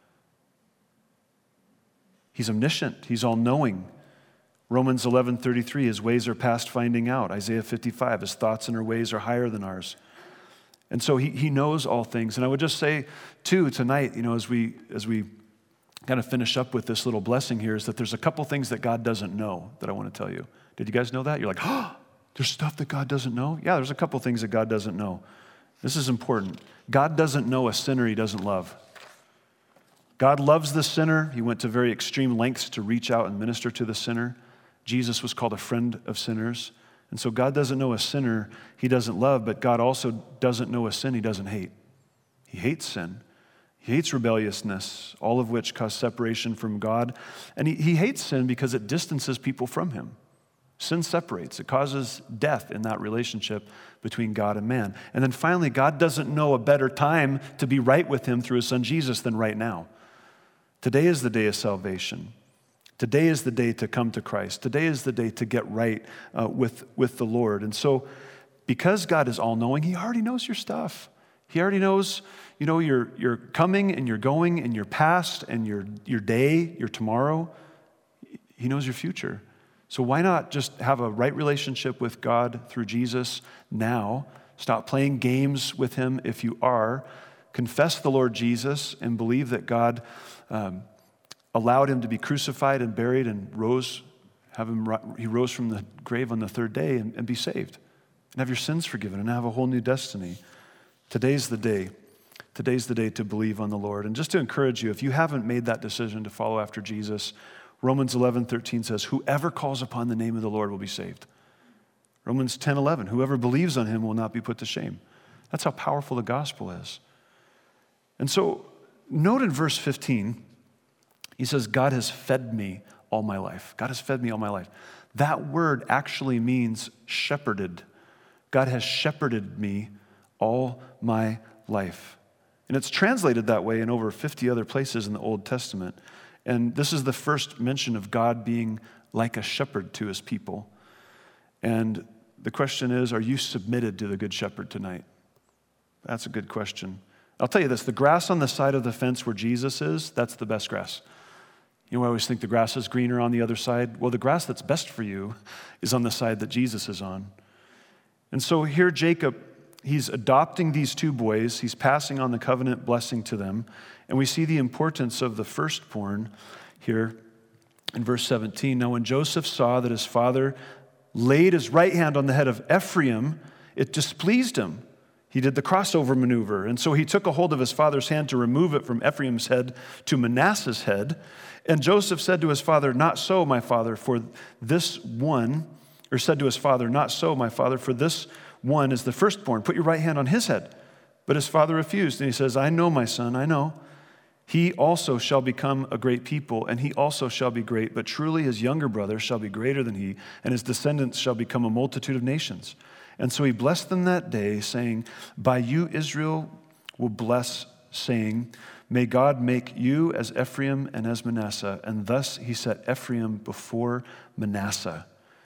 He's omniscient. He's all-knowing. Romans 11:33, his ways are past finding out. Isaiah 55, his thoughts and her ways are higher than ours. And so he knows all things. And I would just say, too, tonight, as we kind of finish up with this little blessing here, is that there's a couple things that God doesn't know that I want to tell you. Did you guys know that? You're like, oh, there's stuff that God doesn't know? Yeah, there's a couple things that God doesn't know. This is important. God doesn't know a sinner he doesn't love. God loves the sinner. He went to very extreme lengths to reach out and minister to the sinner. Jesus was called a friend of sinners. And so God doesn't know a sinner he doesn't love, but God also doesn't know a sin he doesn't hate. He hates sin. He hates rebelliousness, all of which cause separation from God. And he hates sin because it distances people from him. Sin separates. It causes death in that relationship between God and man. And then finally, God doesn't know a better time to be right with him through his son Jesus than right now. Today is the day of salvation. Today is the day to come to Christ. Today is the day to get right with the Lord. And so because God is all-knowing, he already knows your stuff. He already knows, your coming and your going and your past and your day, your tomorrow. He knows your future. So why not just have a right relationship with God through Jesus now? Stop playing games with him if you are. Confess the Lord Jesus and believe that God allowed him to be crucified and buried and he rose from the grave on the third day and be saved and have your sins forgiven and have a whole new destiny. Today's the day Today's the day to believe on the Lord. And just to encourage you, if you haven't made that decision to follow after Jesus, Romans 11:13 says, whoever calls upon the name of the Lord will be saved. Romans 10:11, whoever believes on him will not be put to shame. That's how powerful the gospel is. And so note in verse 15, he says, God has fed me all my life. God has fed me all my life. That word actually means shepherded. God has shepherded me all my life. And it's translated that way in over 50 other places in the Old Testament. And this is the first mention of God being like a shepherd to his people. And the question is, are you submitted to the Good Shepherd tonight? That's a good question. I'll tell you this, the grass on the side of the fence where Jesus is, that's the best grass. You know, I always think the grass is greener on the other side. Well, the grass that's best for you is on the side that Jesus is on. And so here Jacob, he's adopting these two boys. He's passing on the covenant blessing to them. And we see the importance of the firstborn here in verse 17. Now, when Joseph saw that his father laid his right hand on the head of Ephraim, it displeased him. He did the crossover maneuver. And so he took a hold of his father's hand to remove it from Ephraim's head to Manasseh's head. And Joseph said to his father, not so, my father, for this one, or said to his father, not so, my father, for this one is the firstborn. Put your right hand on his head. But his father refused. And he says, I know, my son, I know. He also shall become a great people, and he also shall be great. But truly his younger brother shall be greater than he, and his descendants shall become a multitude of nations. And so he blessed them that day, saying, by you Israel will bless, saying, may God make you as Ephraim and as Manasseh. And thus he set Ephraim before Manasseh.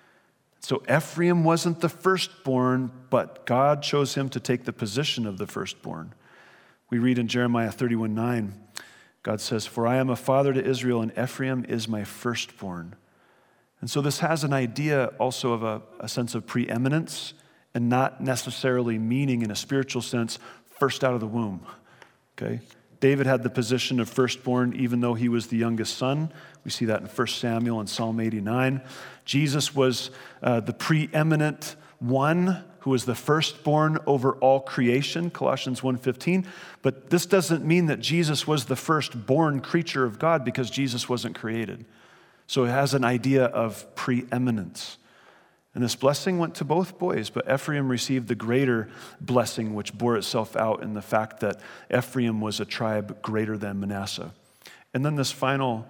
So Ephraim wasn't the firstborn, but God chose him to take the position of the firstborn. We read in Jeremiah 31:9, God says, for I am a father to Israel, and Ephraim is my firstborn. And so this has an idea also of a sense of preeminence, and not necessarily meaning in a spiritual sense, first out of the womb, okay? David had the position of firstborn even though he was the youngest son. We see that in 1 Samuel and Psalm 89. Jesus was the preeminent one who was the firstborn over all creation, Colossians 1:15. But this doesn't mean that Jesus was the firstborn creature of God because Jesus wasn't created. So it has an idea of preeminence. And this blessing went to both boys, but Ephraim received the greater blessing, which bore itself out in the fact that Ephraim was a tribe greater than Manasseh. And then this final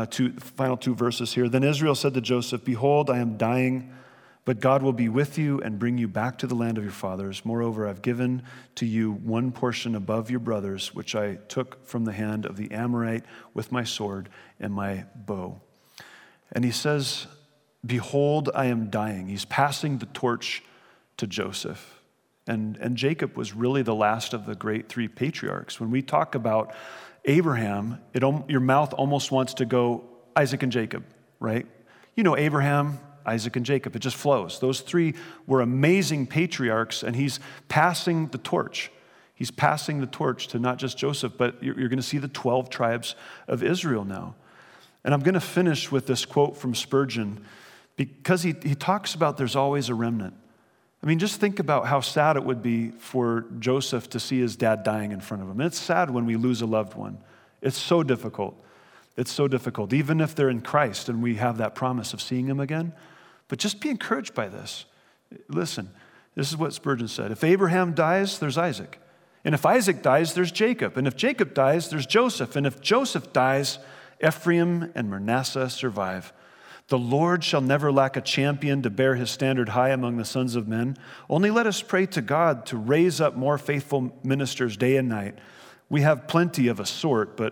two verses here. Then Israel said to Joseph, behold, I am dying, but God will be with you and bring you back to the land of your fathers. Moreover, I've given to you one portion above your brothers, which I took from the hand of the Amorite with my sword and my bow. And he says, behold, I am dying. He's passing the torch to Joseph. And Jacob was really the last of the great three patriarchs. When we talk about Abraham, your mouth almost wants to go Isaac and Jacob, right? You know Abraham, Isaac, and Jacob. It just flows. Those three were amazing patriarchs, and he's passing the torch. He's passing the torch to not just Joseph, but you're going to see the 12 tribes of Israel now. And I'm going to finish with this quote from Spurgeon, because he talks about there's always a remnant. I mean, just think about how sad it would be for Joseph to see his dad dying in front of him. It's sad when we lose a loved one. It's so difficult. It's so difficult, even if they're in Christ and we have that promise of seeing him again. But just be encouraged by this. Listen, this is what Spurgeon said. If Abraham dies, there's Isaac. And if Isaac dies, there's Jacob. And if Jacob dies, there's Joseph. And if Joseph dies, Ephraim and Manasseh survive. The Lord shall never lack a champion to bear his standard high among the sons of men. Only let us pray to God to raise up more faithful ministers day and night. We have plenty of a sort, but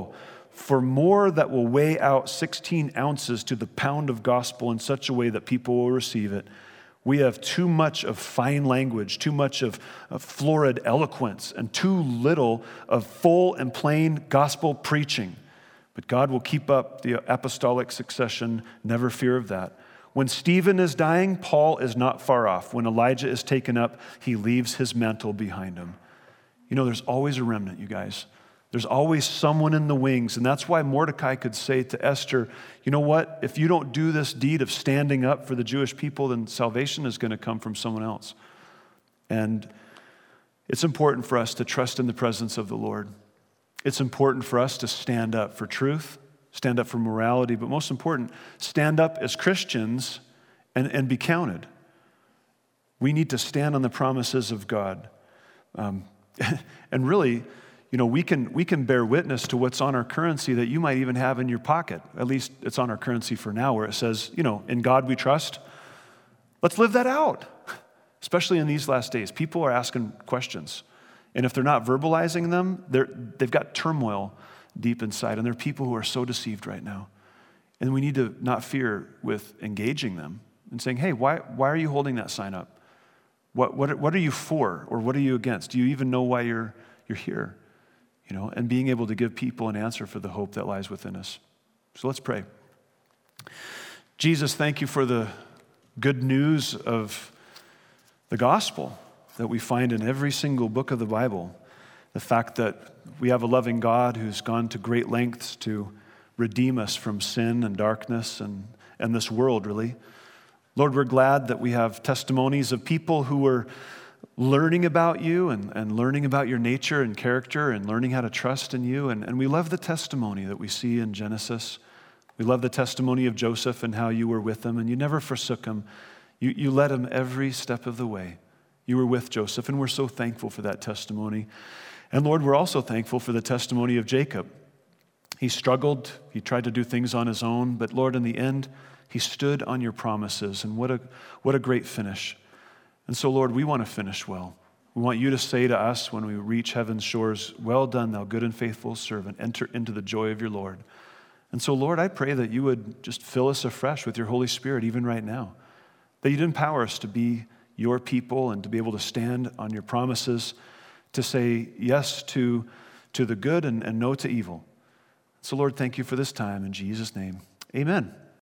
for more that will weigh out 16 ounces to the pound of gospel in such a way that people will receive it. We have too much of fine language, too much of florid eloquence, and too little of full and plain gospel preaching. But God will keep up the apostolic succession, never fear of that. When Stephen is dying, Paul is not far off. When Elijah is taken up, he leaves his mantle behind him. You know, there's always a remnant, you guys. There's always someone in the wings. And that's why Mordecai could say to Esther, you know what? If you don't do this deed of standing up for the Jewish people, then salvation is going to come from someone else. And It's important for us to trust in the presence of the Lord. It's important for us to stand up for truth, stand up for morality, but most important, stand up as Christians and be counted. We need to stand on the promises of God. And really, we can bear witness to what's on our currency that you might even have in your pocket. At least it's on our currency for now, where it says, in God we trust. Let's live that out, especially in these last days. People are asking questions. And if they're not verbalizing them, they've got turmoil deep inside. And there are people who are so deceived right now. And we need to not fear with engaging them and saying, hey, why are you holding that sign up? What are you for, or what are you against? Do you even know why you're here? And being able to give people an answer for the hope that lies within us. So let's pray. Jesus, thank you for the good news of the gospel that we find in every single book of the Bible. The fact that we have a loving God who's gone to great lengths to redeem us from sin and darkness and this world, really. Lord, we're glad that we have testimonies of people who were learning about you and learning about your nature and character and learning how to trust in you. And we love the testimony that we see in Genesis. We love the testimony of Joseph and how you were with him, and you never forsook him. You led him every step of the way. You were with Joseph, and we're so thankful for that testimony. And Lord, we're also thankful for the testimony of Jacob. He struggled. He tried to do things on his own, but Lord, in the end, he stood on your promises, and what a great finish. And so, Lord, we want to finish well. We want you to say to us when we reach heaven's shores, well done, thou good and faithful servant, enter into the joy of your Lord. And so, Lord, I pray that you would just fill us afresh with your Holy Spirit even right now, that you'd empower us to be your people and to be able to stand on your promises, to say yes to the good and no to evil. So, Lord, thank you for this time. In Jesus' name, amen.